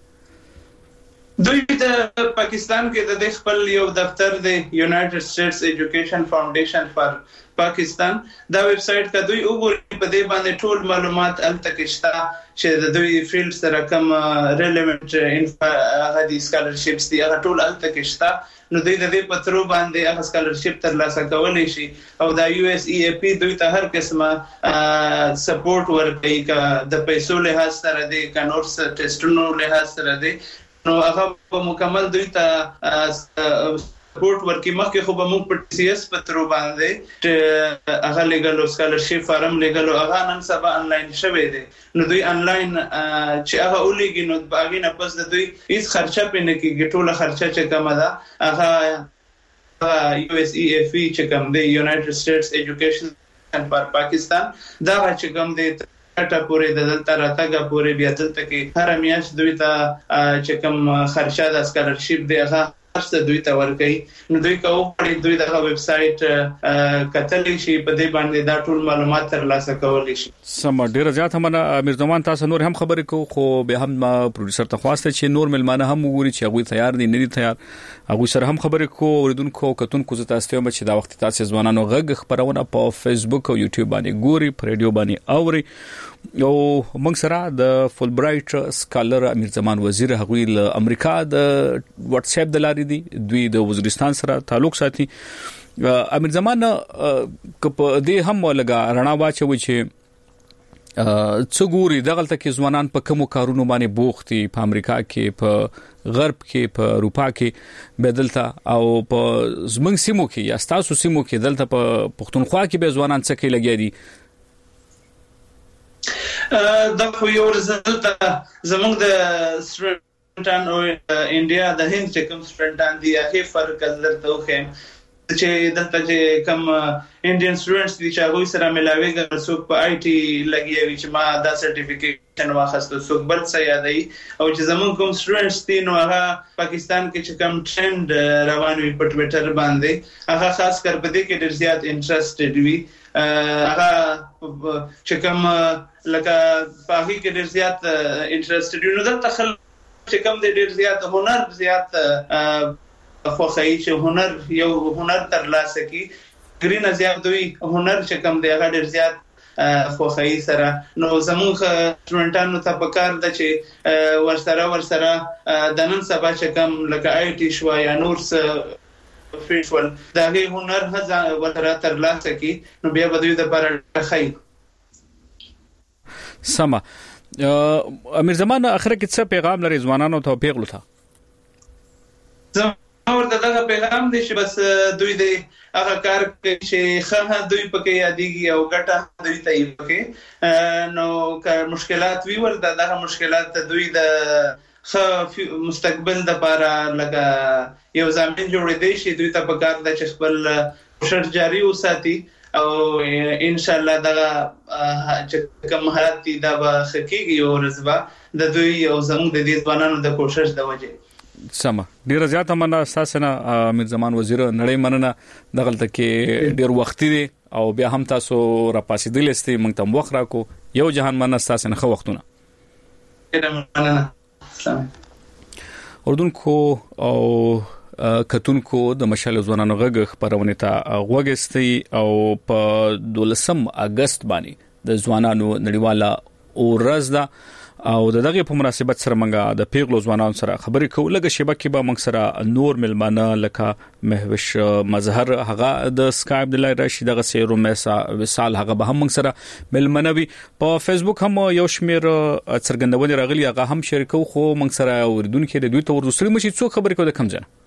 S6: دوی د پاکستان کې د خپل یو دفتر دی یونایټډ سټیټس ایجوکیشن فاونډیشن فار پاکستان دا ویب سټ کا دوی وګورئ په دې باندې ټول معلومات الته کې شته چې د دوی فیلډ سره کوم ریلیونټ هغه سکالرشپس دي هغه ټول الته کې شته نو دوی د دې پترو باندې هغه سکالرشپ ترلاسه کولای شي او د یو ایس ای ای پی دوی ته هر قسمه سپورټ ورکوي کا د پیسو له سره دي کا نور ټیسټونو له سره دي نو هغه په مکمل دوی ته سپورټ ورکی مخکې خو به موږ په ټي سی اس پترو باندې هغه لیګل سکالرشپ فارم لیګل هغه نن سبا انلاین شوی دی نو دوی انلاین چې هغه ولېږي نو باغی نه پس د دوی هیڅ خرچه پې نه کیږي ټوله خرچه چې کومه ده هغه یو ایس ای اف چې کوم دی یونایټډ سټیټس ایجوکیشن فار پاکستان دا چې کوم دی ټا پورې د دلته راتګه پورې بیا دلته کې هر میاشت دوی ته چې کوم خرچه د سکالرشپ دی هغه څه دوی ته ورکړي نو دوی کوو په دوی دغه ویب سټ کتلی شي په دې باندې دا ټول معلومات ترلاسه کولای شي.
S1: سم ډیر زیات هم امیر زمان تاسو نور هم خبرې کو خو به هم پروډوسر ته خواسته چې نور ملمانه هم وګوري چې هغه تیار دي نه دي تیار هغه سره هم خبرې کو اوریدونکو کتونکو زه تاسو ته چې دا وخت تاسو ځوانانو غږ خبرونه په فیسبوک او یوټیوب باندې ګوري په ریډیو باندې اوري او موږ سره د فول برایټ سکالر امیر زمان وزیر هغوی له امریکا د واتس اپ د لارې دي دوی د وزیرستان سره تعلق ساتي امیر زمان کپ دې هم لګا رڼا واچوي چې څو ګوري دغلته کې ځوانان په کومو کارونو باندې بوختي په امریکا کې په غرب کې په اروپا کې بدلته او په زمنګ سیمو کې یا تاسو سیمو کې دلته په پښتونخوا کې به ځوانان څه کې لګي دي
S6: دا خو یو رزلت زموږ د سټوډنټان او انډیا د هند چې کوم سټوډنټان دي هغه فرق درته وخم چې دلته چې کوم انډین سټوډنټس دي چې هغه سره ملاويږي څوک په آی ټي لګي چې ما دا سرټیفیکیټ واخیستو څوک بل څه یادای او چې زموږ کوم سټوډنټس دي نو هغه پاکستان کې چې کوم ټرند روان وي په ټوئیټر باندې هغه خاص کر په دې کې ډیر زیات انټرېستډ وي هغه چې کوم لکه پاهي کې ډیر زیات انټرېستډ نو دلته خل چې کوم ډیر زیات هنر زیات خو خی چې هنر یو هنر ترلاسه کی ګرین زیات دوی هنر چې کوم دی هغه ډیر زیات خو خی سره نو زموږ سټوډنټانو ته پکار د چې ورسره ورسره د نن سبا چې کوم لکه آی ټي شو یا نور څه فیشول دا هی هنر هزا ورته ترلاسه کی نو بیا به دوی د لپاره خی
S1: سما امیر زمان اخر کې څه پیغام لري ځوانانو ته پیغلو ته
S6: ورته دا پیغام دی چې بس دوی د هغه کار چې خه دوی پکې یادېږي او ګټه دوی ته یې پکې نو که مشکلات وی ورته دا مشکلات دوی د خ مستقبل د لپاره لکه یو ځامن جوړې دی چې دوی ته پکار د چې خپل شر جاری وساتي او ان شاء الله دا چې کوم حالت دي دا به حقيقي او رزبا د دوی او زموږ د دې ځوانانو د کوشش د وجه
S1: سم ډیر زیات مننه اساسا امیر زمان وزیر نړۍ مننه دغلته کې ډیر وخت دی او بیا هم تاسو را پاسېدل استي موږ ته وخت راکو یو جهان مننه اساسا نه وختونه اردوونکو او کتونکو د مشال ځوانانو غږ خبرونه ته غوږستي او په دولسم اگست باندې د ځوانانو نړیواله ورځ ده او دغه په مناسبت سره منګه د پیغلو ځوانانو سره خبرې کوو لکه شبکې به موږ سره نور ملمانه لکه مهوش مظهر هغه د سکایپ د لای راشي دغه سیرو میسا وصال هغه به هم موږ سره ملمنه وي په فیسبوک هم یو شمیر څرګندونې راغلي هغه هم شریکو خو موږ سره اوریدونکو د دوی ته ورسري مشي څو خبرې کوو د کم ځنه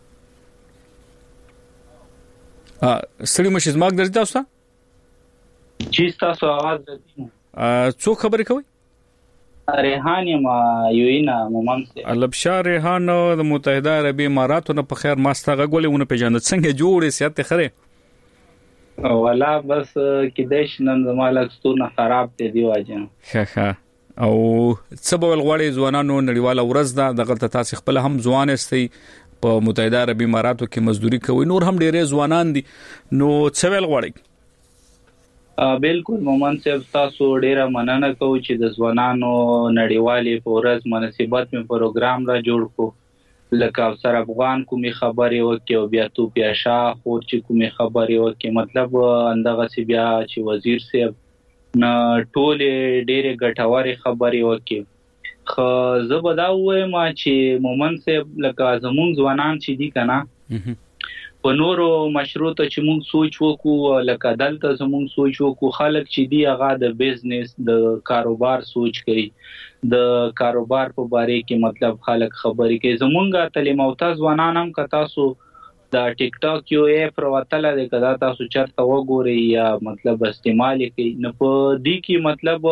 S1: ا سړي مشي زماګ درځي تاسو
S14: چې تاسو आवाज درځي
S1: څو خبرې کوي
S14: ریحان ما یوینا مومن سي
S1: البشا ریحان د متحده عربی اماراتو نه په خیر ماستغه غولونه پیژاند څنګه جوړې سیاست خره
S14: ولا بس کیدش نن زمالک ستونه خراب دي دی واجن
S1: ښه ښه او څبول غوړې ځوانانو نړیواله ورځ ده دغه تاسو خپل هم ځوان استي په متحده عربی اماراتو کې مزدوري کوي نور هم ډېرې ځوانان دي نو څویل غوړې
S14: بالکل مومن صاحب تاسو ډیره مننه کوم چې د ځوانانو نړیوالي پورز مناسبت می پروګرام را جوړ کو لکه افسر افغان کومي خبري وکي او بیا تو پیاشا خور چې کومي خبري وکي مطلب اندغه سی بیا چې وزیر صاحب نه ټول ډېر ګټوري خبرې وکي. خو زه به دا وایم چې مومن صاحب لکه زمونږ ځوانان چې دي کنه په نورو مشروطه چې موږ سوچ وکړو لکه دلته زموږ سوچ وکړو خلک چې دی هغه د بزنس د کاروبار سوچ کوي د کاروبار په باره کې مطلب خلک خبرې کوي. زمونږ تعلیم یافته ځوانان هم که تاسو د ټیک ټاک یو اپ راوتله دی که دا تاسو چېرته وګورئ یا مطلب استعمال یې کوي نو په دې کې مطلب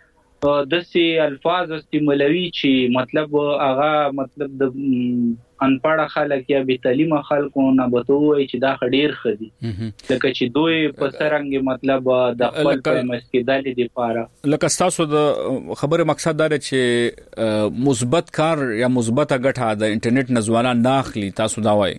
S14: داسې الفاظ استعمالوي چې مطلب هغه مطلب د انپړه خلک یا بې تعلیمه خلکو نه به ته ووایي چې دا ښه ډېر ښه دي لکه چې دوی په څرنګې مطلب د خپل فیمس کېدلې دپاره
S1: لکه ستاسو د خبرې مقصد دا دی چې مثبت کار یا مثبته ګټه د انټرنیټ نه ځوانان نه اخلي تاسو دا وایي؟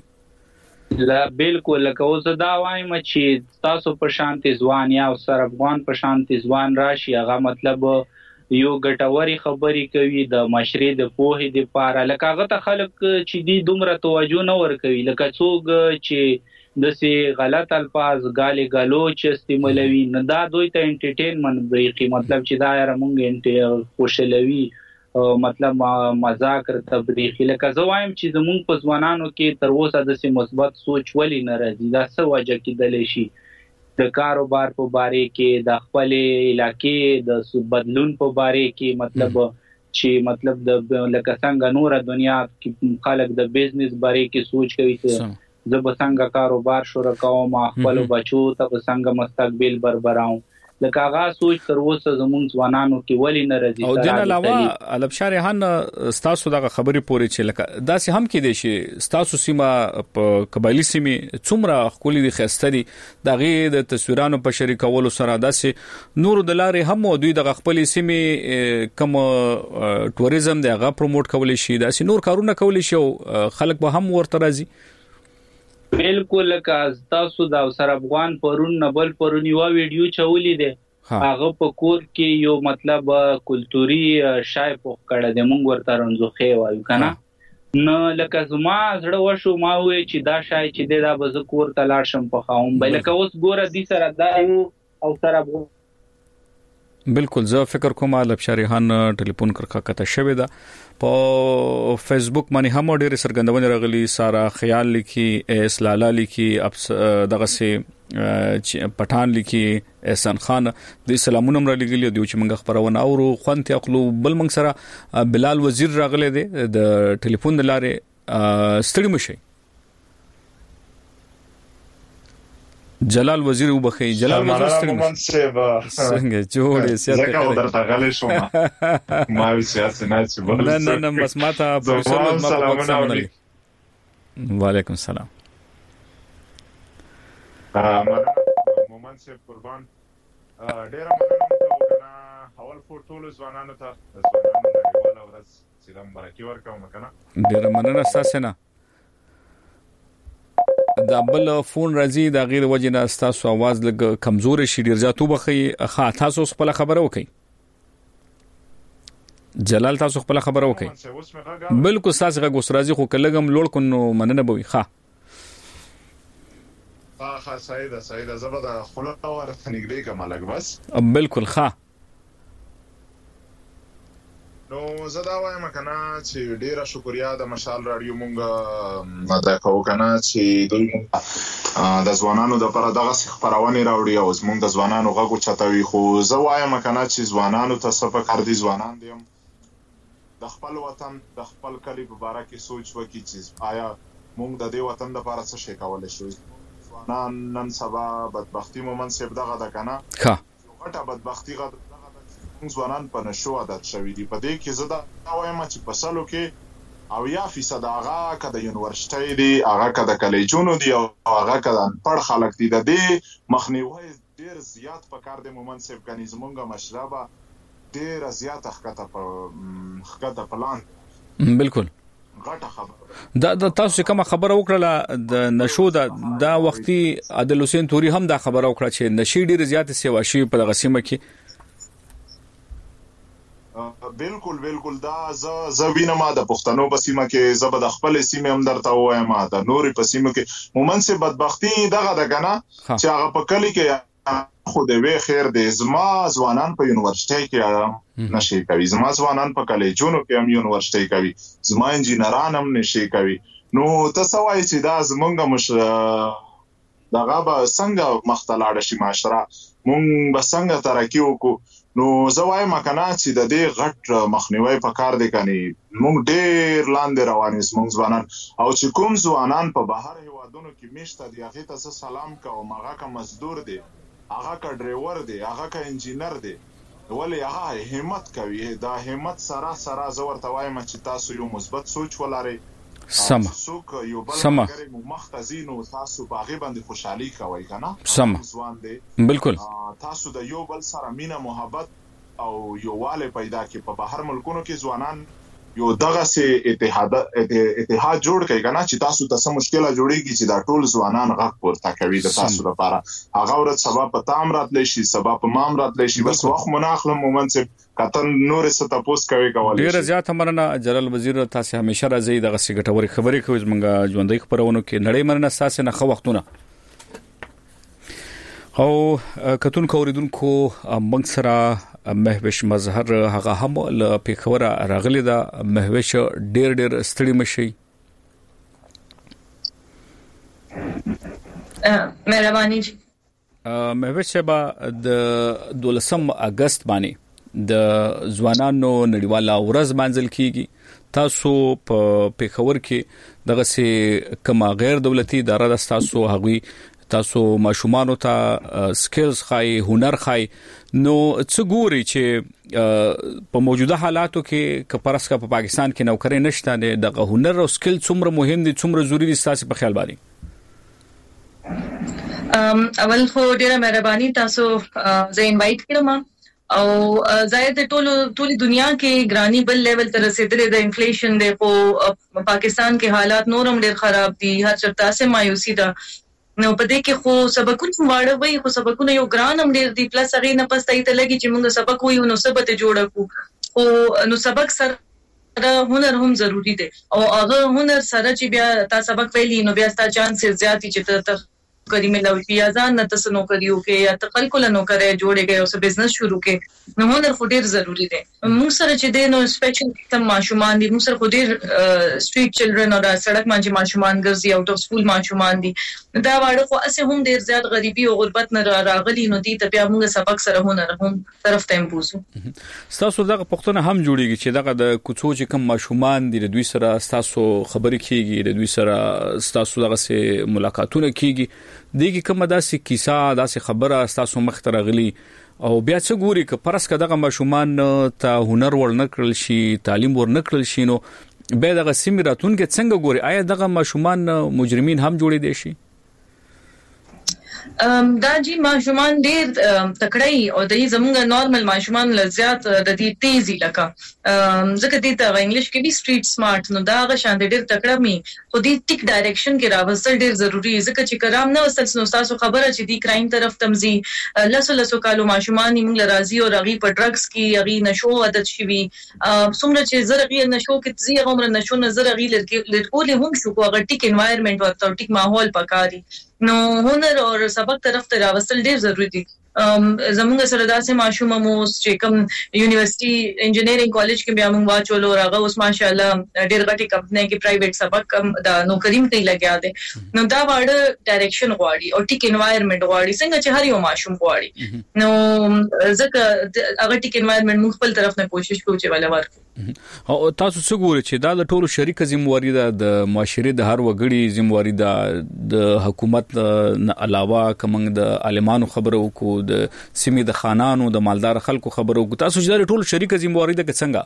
S14: لا بالکل لکه اوس دا وایم چې تاسو په شانتي ځوان یا سر افغان په شانتي ځوان راشي هغه مطلب یو ګټوري خبرې کوي د معاشرې د پوهې دپاره لکه هغه ته خلک چې دي دومره توجه نه ورکوي لکه څوک چې داسې غلط الفاظ ګالې ګلوچ استعمالوي نو دا دوی ته انټرټینمنټ بریښي مطلب چې دا یاره مونږ خوشحالوي مطلب مذاق ورته بریښي. لکه زه وایم چې زمونږ په ځوانانو کې تر اوسه داسې مثبت سوچ ولې نه راځي دا څه وجه کېدلی شي د کاروبار په باره کې د خپل علاقې د بدلون په باره کې مطلب چې مطلب د لکه څنګه نوره دنیا کې خلک د بزنس باره کې سوچ کوي چې زه به څنګه کاروبار شروع کوم خپلو بچو ته به څنګه مستقبل بربراوم لکه هغه سوچ تر اوسه زموږ ځوانانو کې ولې نه راځي.
S1: او دین علاوه البشار ریحان ستاسو دغه خبرې پورې چې لکه داسې هم کې دي چې ستاسو سیمه په قبایلی سیمه څومره خولي دي خسته دي دغه د تصویرانو په شریکولو سره داسې نور د لارې هم دوی دغه خپل سیمه کوم ټوریزم دغه پروموټ کولی شي داسې نور کارونه کولی شي خلک به هم ورته راځي.
S14: بالکل لکه تاسو د سر افغان پرون نه بل پرون یو ویډیو چولې ده هغه په کور کې یو مطلب کلتوري شای پوښ کړه د مونږ ورته رنځوخې وایو کنه نو لکه زما زړه وشو ما وې چې دا شای چې دا به زه کور ته لاړ شم پخاوم بل لکه اوس ګوره دې سره دا او سر افغان
S1: بالکل زه فکر کوم البشار ریحان ټلیفون کرخه کته شوی دا په فیسبوک باندې هم ډېر سرګندونه راغلي سارا خیال لیکي اس لالا لیکي دغه سي پټان لیکي احسان خان د سلامونه مر لګلی دی چې موږ خبرونه اورو خوانتي خپل بل موږ سره بلال وزیر راغلی دی د ټلیفون د لارې ستړي مشي جلال وزیر وبخي جلال وزیر ستړي څنګه جوړې سیاست
S15: زکه درته غلې شوم ما وی سیاست نه چې بل
S1: نه نه نه بس ماته پروفیسور سلام وعلیکم السلام
S15: مومن صاحب قربان ډیر مننه کنه اول فوټول ځوانانو ته ځوانانو نړیواله ورځ سلام برکي ورکوم کنه
S1: ډیر مننه تاسو نه دا بل فون راځي دا غیر وجه نه تاسو आवाज لګ کمزور شي ډیر ځاتو بخي ښه تاسو خپل خبره وکي جلال تاسو خپل خبره وکي بالکل تاسو غو راځي خو کلهګم لوړ کو نو مننه بوي ښه
S15: ها ها سعيده سعيده زبده خلق ورته نګړي کمالک بس
S1: بالکل ښه
S15: نو زدا وایم کنه چې ډیره شکریا د مشال رادیو مونږه ماته کوو کنه چې دوی د ځوانانو د پر دغه خبرونه راوړي او زمونږ د ځوانانو غوږ چتوي خو زه وایم کنه چې ځوانانو ته څه په کار دي ځوانان دي د خپل وطن د خپل کلی په اړه کې سوچ وکړي چې آیا مونږ د دې وطن لپاره څه شي کولای شو. ځوانان نن سبا بدبختی مومن سیب دغه د کنه
S1: ښه
S15: غټه بدبختی غ ځوانان په نشو عادت شوی دي په دې کې زدا وایم چې په سالو کې او یا فیصد هغه کده یونیورسيټي دي هغه کده کالجونو دي او هغه کده پړ خلک دي د دې مخنیوي ډیر زیات په کار د مومن سیب کني زمونږه مشربه ډیر زیات حقیقت په حقیقت پلان
S1: بالکل دا د تاسو کوم خبره وکړه د نشو دا د وختي عادل حسین توري هم دا خبره وکړه چې نشي ډیر زیات سیوا شي په غسیمه کې
S15: بالکل بالکل دا ز ز وینما د پښتنو په سیمه کې زبد خپل سیمه هم درته وایم د نوري په سیمه کې مومن سي بدبختی دغه دغه نه چې هغه په کلی کې خو د وی خیر د زما ځوانان په یونیورسيټي کې نشي کوي، زما ځوانان په کالجونو کې هم یونیورسيټي کوي، زما انجینران هم نشي کوي. نو تاسو وایي چې دا زمونږ مش دغه به څنګه مختلاړ شي معاشره، مونږ به څنګه ترقی وکړو؟ نو زه وایم کنه چې د دې غټ مخنیوي په کار دی کني موږ ډېر لاندې روان یو موږ ځوانان، او چې کوم ځوانان په بهر هیوادونو کې میشته دي هغه ته سلام کوم، هغه کا مزدور دی، هغه کا ډرایور دی، هغه کا انجینر دی، ولې هغه همت کوي. دا همت سره سره زه ورته وایم چې تاسو یو مثبت سوچ ولرئ،
S1: سم سم
S15: مختزین او تاسو باغې باندې خوشحالي کوي کنه،
S1: سم بالکل
S15: تاسو د یو بل سره مینه محبت او یوواله پیدا کی په بهر ملکونو کې ځوانان یو دغه سي اتحاد اتحاد جوړ کوي کنه چې تاسو ته سم مشکله جوړیږي چې دا ټول ځوانان غږ پورته کوي د تاسو لپاره، هغه ورځ سبب په تام راتلی شي، سبب په مام راتلی شي، بس وخت مناخله مومنت کتن نور څه تاسو کوي کولای
S1: ډیر زیات مننه جلال وزیر، تاسو همیشه راځي دغه سیګټوري خبرې کوي زمونږ ژوندۍ خبرونو کې نړۍ مننه تاسو نه خو وختونه او کتون کوریدونکو موږ سره مهوش مظهر هغه هم ل پیښور راغلی دا مهوش ډیر ډیر ستړي مشي.
S16: مهرباني جی
S1: مهوش با د دولسم اگست باندې د ځوانانو نړیواله ورځ منځل کیږي، تاسو په پیښور کې دغه سي کما غیر دولتي اداره د تاسو هغوی تاسو ماشومان ته سکلز خای هنر خای، نو څه ګوري چې په موجوده حالاتو کې کپرس کا په پاکستان کې نوکری نشته نه د هنر او سکل څومره مهم دي څومره ضروری دي تاسو په خیال باندې؟
S16: ام اول خو ډیره مهرباني تاسو زه انوایټ کړم او زائد ټول ټولي دنیا کې ګرانی بل لیول تر رسیدلې د انفلیشن د په پاکستان کې حالات نورم ډیر خراب دي، هر چرته سه مایوسی ده. نو په دې کې خو سبقونه واړه وي، خو سبقونه یو ګران هم ډیر دي، پلس هغه نه پسته ته لګي چې موږ سبق وایو نو سبق ته جوړ کو او نو سبق سره هنر هم ضروری دی، او هغه هنر سره چې بیا تاسو سبق ویلی نو بیا ستاسو چانسز زیات چې ته کری ملوي یا ځان نه تاسو نو کریو کې یا تقل کول نو کرے جوړې گئے او څه بزنس شروع کې نو هنر خو ډیر ضروری دی. موږ سره چې دی نو سپیشل تم ماشومان دي، موږ سره خو ډیر سټریټ چلډرن او سړک باندې ماشومان ګرځي، اوټ اف سکول ماشومان دي، دا واړه خو اسه هم ډیر زیات غریبي او غربت نه راغلي، نو دي ته بیا موږ سبق سره هنر هم طرف ته امبوزو.
S1: تاسو دغه پښتنه هم جوړیږي چې دغه د کوڅو چې کم ماشومان دي دوی سره تاسو خبرې کیږي، دوی سره تاسو دغه سه ملاقاتونه کیږي، دیږي کومه داسې کیسه داسې خبره تاسو مخ ته راغلي او بیا څه ګوري ک پرس کداغه ماشومان ته هنر ورنکړل شي، تعلیم ورنکړل شي، نو به دغه سیمراتون کې څنګه ګوري؟ آیا دغه ماشومان مجرمین هم جوړې دي شي؟
S16: ام دا جی ماشومان ډیر تکړی او د زمونږ نارمل ماشومان لزیات د دې تیزی لکه ځکه دې ته انګلیش کې دی سټریټ سمارټ، نو دا غ شان ډیر تکړه می خو دې ټیک ډایرکشن کې راوستل ډیر ضروری ځکه چې کرام نه وستل نو تاسو خبره چې دی کرایم طرف تمزي لاسو لاسو کالو ماشومان موږ راضي او رغي په ډرګز کې رغي نشو عادت شوی، څومره چې زرغي نشو کې تزي عمر نشو نظر رغي لټکول هم شو کو هغه ټیک انوایرنمنت ورته ټیک ماحول پکاري، نو هنر او سبق طرف ته راوستل ډیر ضروری دي. زمونږ سره داسې ماشوم مو چې کوم یونیورسيټي انجینیرینګ کالج کې بیا موږ واچولو راغه اوس ماشاءالله ډېر غټي کمپنۍ کې پرایویټ سبق کم د نوکریم کې لګیا دي، نو دا واړه ډایرکشن غواړي او ټیک انوایرنمنت غواړي څنګه چې هر یو ماشوم غواړي، نو ځکه هغه ټیک انوایرنمنت موږ خپل طرف نه کوشش کوو چې ولا ورکړو.
S1: او تاسو څه ګورئ چې دا د ټولو شریک ذمہواری ده، د معاشري د هر وګړي ذمہواری ده، د حکومت نه علاوه کوم د عالمانو خبرو کو د سیمې د خانانو د مالدار خلکو خبرو کو، تاسو چې دا ټول شریک ذمہواری ده څنګه؟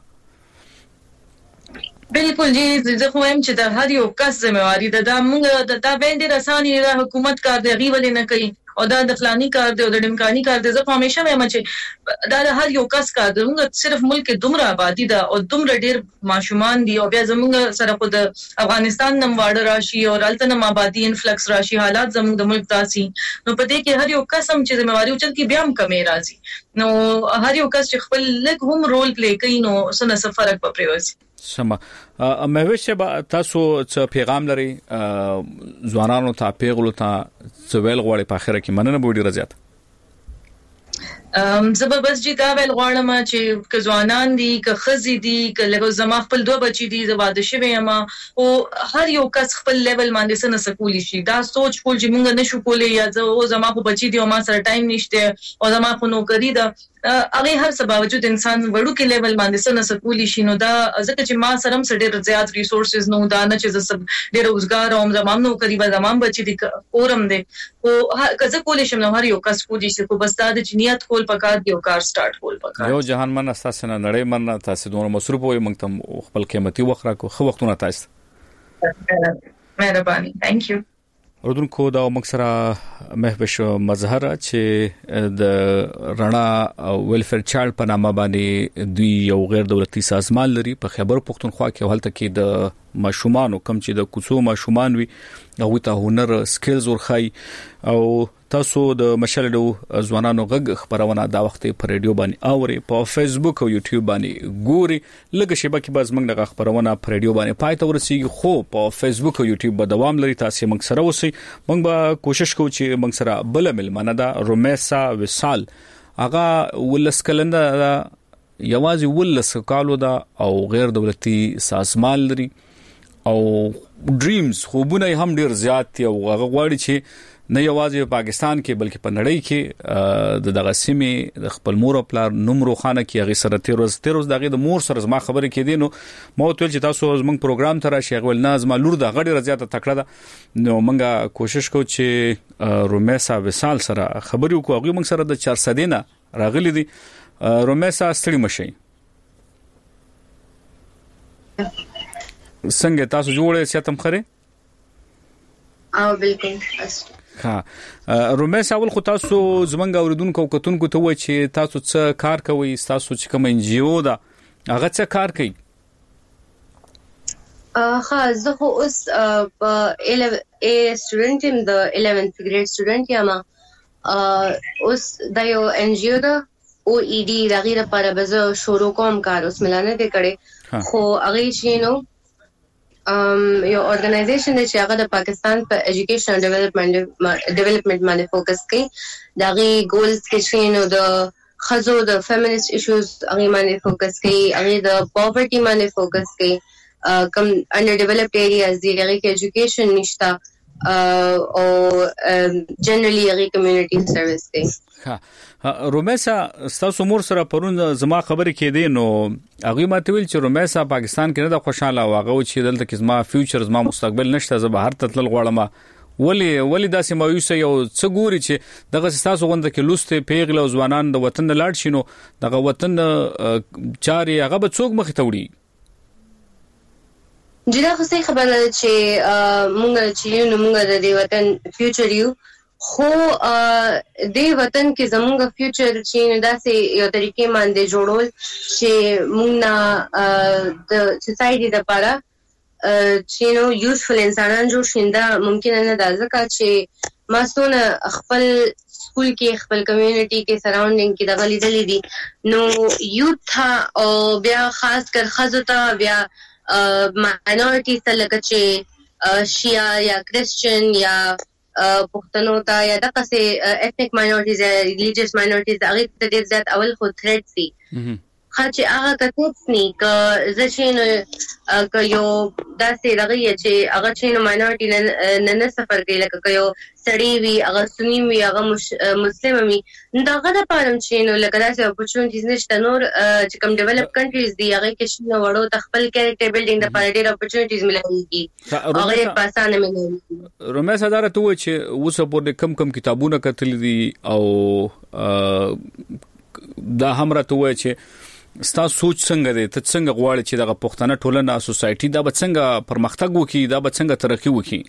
S16: بالکل جی زه خو هم چې د هر یو کس ذمہواری ده، دا موږ د تا باندې رساني د حکومت کار دی غیول نه کوي او دا د فلاني کار دی او د ډیمکاني کار دی، زه همیشه وایم چې دا د هر یو کس کار دی، موږ صرف ملک دومره آبادی ده او دومره ډیر ماشومان دي او بیا زموږ سره خو د افغانستان نم واړه راشي او التنم آبادی انفلکس راشي، حالات زموږ د ملک داسي، نو په دې کې هر یو کس هم چې ذمہواری اوچت کی بیا هم کمې راځي، نو هر یو کس چې خپل لږ هم رول پلی کوي نو څه څه فرق به پریوځي.
S1: سم مهوش به تاسو څه پیغام لري ځوانانو ته پیغلو ته څه ویل غواړي په اخر کې؟ مننه بوډي رضایت.
S16: ام زبر بس چې دا ول غواړم چې ک ځوانان دي ک خزي دي ک لږ زما خپل دوه بچي دي زواده شوی یم او هر یو کس خپل لیول باندې سن سکولی شي دا سوچ کول چې موږ نشو کولای یا زه او زما خو بچي دي او ما سره ټایم نشته او زما خو نوکری ده هغه هر څه باوجود انسان وړو کې لیول باندې سن سکولی شي نو دا ځکه چې ما سره هم ډېر زیات ریسورسز نو دا نه چې زه ډېر روزګار او زمام نوکری به زمام بچي دي اورم دي او کزه کولې شم نو هر یو کس کو دي چې بس دا د نیت کول پکار دی او کار سٹارټ کول پکار
S1: یو جهان من اساس نه نړۍ من تاسو دونه مصروف وي موږ ته خپل قیمتي وخت راکو خو وختونه تاسو
S16: مهرباني ثانک یو
S1: اردوونکو دا مکسره مهبش مظهر چې د رڼا ویلفیر چایلډ په نامه باندې دوی یو غیر دولتي سازمان لري په خیبر پختونخوا کې حالت کې د ماشومان کم چې د کوڅو ماشومان وي او ته هنر سکلز ورخای او تاسو د مشالډو ځوانانو غږ خبرونه دا وخت په ریډیو باندې اوري په فیسبوک او یوټیوب باندې ګوري لکه شبکې باز موږ د خبرونه په ریډیو باندې پای ته ورسیږي خو په فیسبوک او یوټیوب به دوام لري تاسو موږ سره اوسئ موږ به کوشش کوو چې موږ سره بل ملمنه دا رومیسا وصال هغه ولس کلنده یوازې ولس کالو دا او غیر دولتي سازمان لري او ډریمز خوبونه هم ډیر زیات دي او هغه غواړي چې نه یوازې په پاکستان کې بلکې په نړۍ کې د دغه سیمې د خپل مور او پلار نوم روخانه کې هغه سره تیروز تیروز دغه د مور سره زما خبرې کې دي نو مو ته چې تاسو زموږ پروګرام ته راشي غول نه زما لور د غړي رضایت تکړه ده نو موږ کوشش کوو چې رومیسا وصال سره خبرې وکړو هغه موږ سره د چار سدینه راغلي دي رومیسا ستړي مشي څنګه تاسو جوړه سیاتم خره
S17: او بالکل
S1: ها رومیسا اول خو تاسو زمونږ اوریدونکو کتونکو ته وای چې تاسو څه کار کوئ تاسو چې کوم ان جی او دا هغه څه کار کوي
S17: ا ها زه خو اوس په ا سټوډنټ ام د eleventh grade سټوډنټ یم ا اوس د یو ان جی او دا او ای ډی دغه لپاره به زه شروع کوم کار اوس ملانه دې کړي خو هغه شي نو um یو اورګنایزیشن چې هغه د پاکستان په ایجوکیشن ډیولپمنٹ ډیولپمنٹ باندې فوکس کوي دغه ګولز کې شنو د خزو د فیمینست ایشوز هغه باندې فوکس کوي هغه د پاورټي باندې فوکس کوي کم انډر ډیولپډ ایریاز دی هغه کې ایجوکیشن نشتا او جنرالي هغه کمیونټي سرویس کوي
S1: ها رومیسا تاسو مور سره پرون زما خبرې کې دي نو هغه ماته ویل چې رومیسا پاکستان کې نه د خوشاله واغه او چې دلته کې زما فیوچر زما مستقبل نشته زه به هر تل غواړم ولی ولی داسې مایوس یو څه ګوري چې دغه تاسو غونډه کې لوسته پیغله ځوانان د وطن لاړ شینو دغه وطن چاري هغه به څوک مخ ته وړي
S17: جدا خو صحیح خبره ده چې مونږ چې نو مونږ د دې وطن فیوچر یو خو د وطن کې زموږ فیوچر چې داسې یو طریقې باندې جوړول چې موږ د سوسایټي لپاره چې نو یوزفل انسانان جوړ شیندا ممکن نه ده ځکه چې ماسونه خپل سکول کې خپل کمیونټي کې سراوندینګ کې دغه لیدلې دي نو یوث او بیا خاص کر خزو ته بیا ماینورټیز ته لکه چې شیا یا کرسچن یا پښتنو ته یا دغه سي ایتنیک ماینورټیز یا ریلیجیس ماینورټیز هغه ته ډېر زیات اول خو تھریټ سي خاصه هغه کته ني ک زشینو ک یو داسې لغوي چې هغه چې ماینورټي نه نه سفر کوي لکه یو سړی وي هغه سنی وي هغه مسلمان وي دغه د پاره چې نو لکه داسې اپورچونټیز نشته نور چې کوم ډیولپ کنټریز دي هغه کې شنو وړو تخپل کریکټر بلډینګ د پاره ډېر اپورچونټیز ملایږي هغه په اسانه ملایږي
S1: رومیسا دار ته و چې اوس په کم کم کتابونه کتل دي او دا هم راته و چې ستا سوچ څنګه دی ته څنګه غواړې چې دغه پښتنه ټولنه سوسایټي دا به څنګه پرمختګ وکړي دا به څنګه ترقی وکړي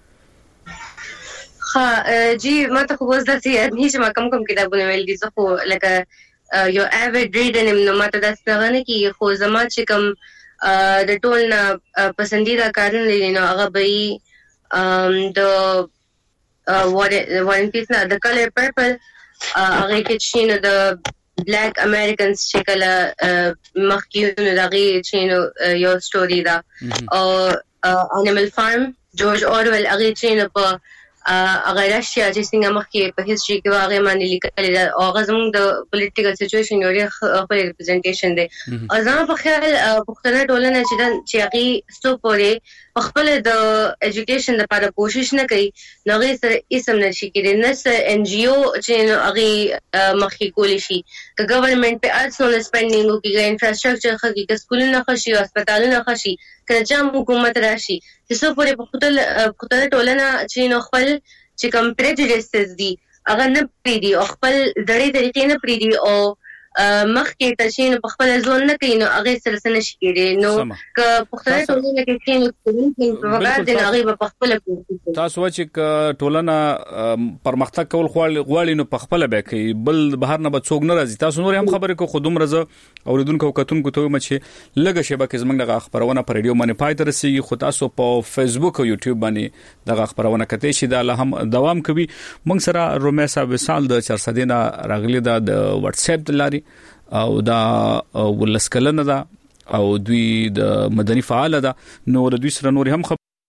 S17: ها جی ما ته خو زده سي هیڅ ما کم کم کتابونه ویل دي زه خو لکه یو ایویډ ریډر نو ما ته دا څنګه نه کی خو زما چې کوم د ټول نه پسندیده کارونه دي نو هغه به د وان پیس نه د کلر پرپل هغه کې شنو د Black Americans چې کله مخکینو دغه چې نو یو سټوري دا او Animal Farm جورج اورول هغه چې نو په هغه راشي چې څنګه مخکې په هیڅ کې واغې باندې لیکل دا او هغه زموږ د پولیټیکل سچويشن یو خپل ریپرزنټیشن دی او زما په خیال پښتنه ټولنه چې د چې هغه ستو پورې خپل د اډوকেশন لپاره کوشش نه کوي نو هغه سره اسم نشي کېدای نه سره ان جی او چې هغه مخکې کولی شي که ګورنمنت په ارسنل سپینډینګ او کې انفراستراکچر خږي که سکولونه خشي او هسپتالونه خشي که جام حکومت راشي چې څو پورې په خپل پښتنه ټولنه چې نو خپل چې کوم پریجوډیسز دي هغه نه پریدي او خپل دړې طریقې نه پریدي او مخکې تشین په خپل ځون نه کوي نو هغه سره سره نشي کېږي نو که پښتنه ټولنه کې چې په وګړه د هغه په خپل
S1: تاسو چې ټولنه پرمختګ کول غواړي نو په خپل به کوي بل بهر نه به څوک نه راځي تاسو نور هم خبرې کو خودم رزه اوریدونکو کتونکو ته مچ لګه شبکه زمنګ د خبرونه پر رادیو باندې پای تر رسیدي خو تاسو په فیسبوک او یوټیوب باندې د خبرونه کته شي دا له هم دوام کوي موږ سره روميسا وسال د چار سدينا راغلي د واتس اپ لاري او دا ولسکلنه دا او دوی د مدني فعال ده نو د دوی سره نور هم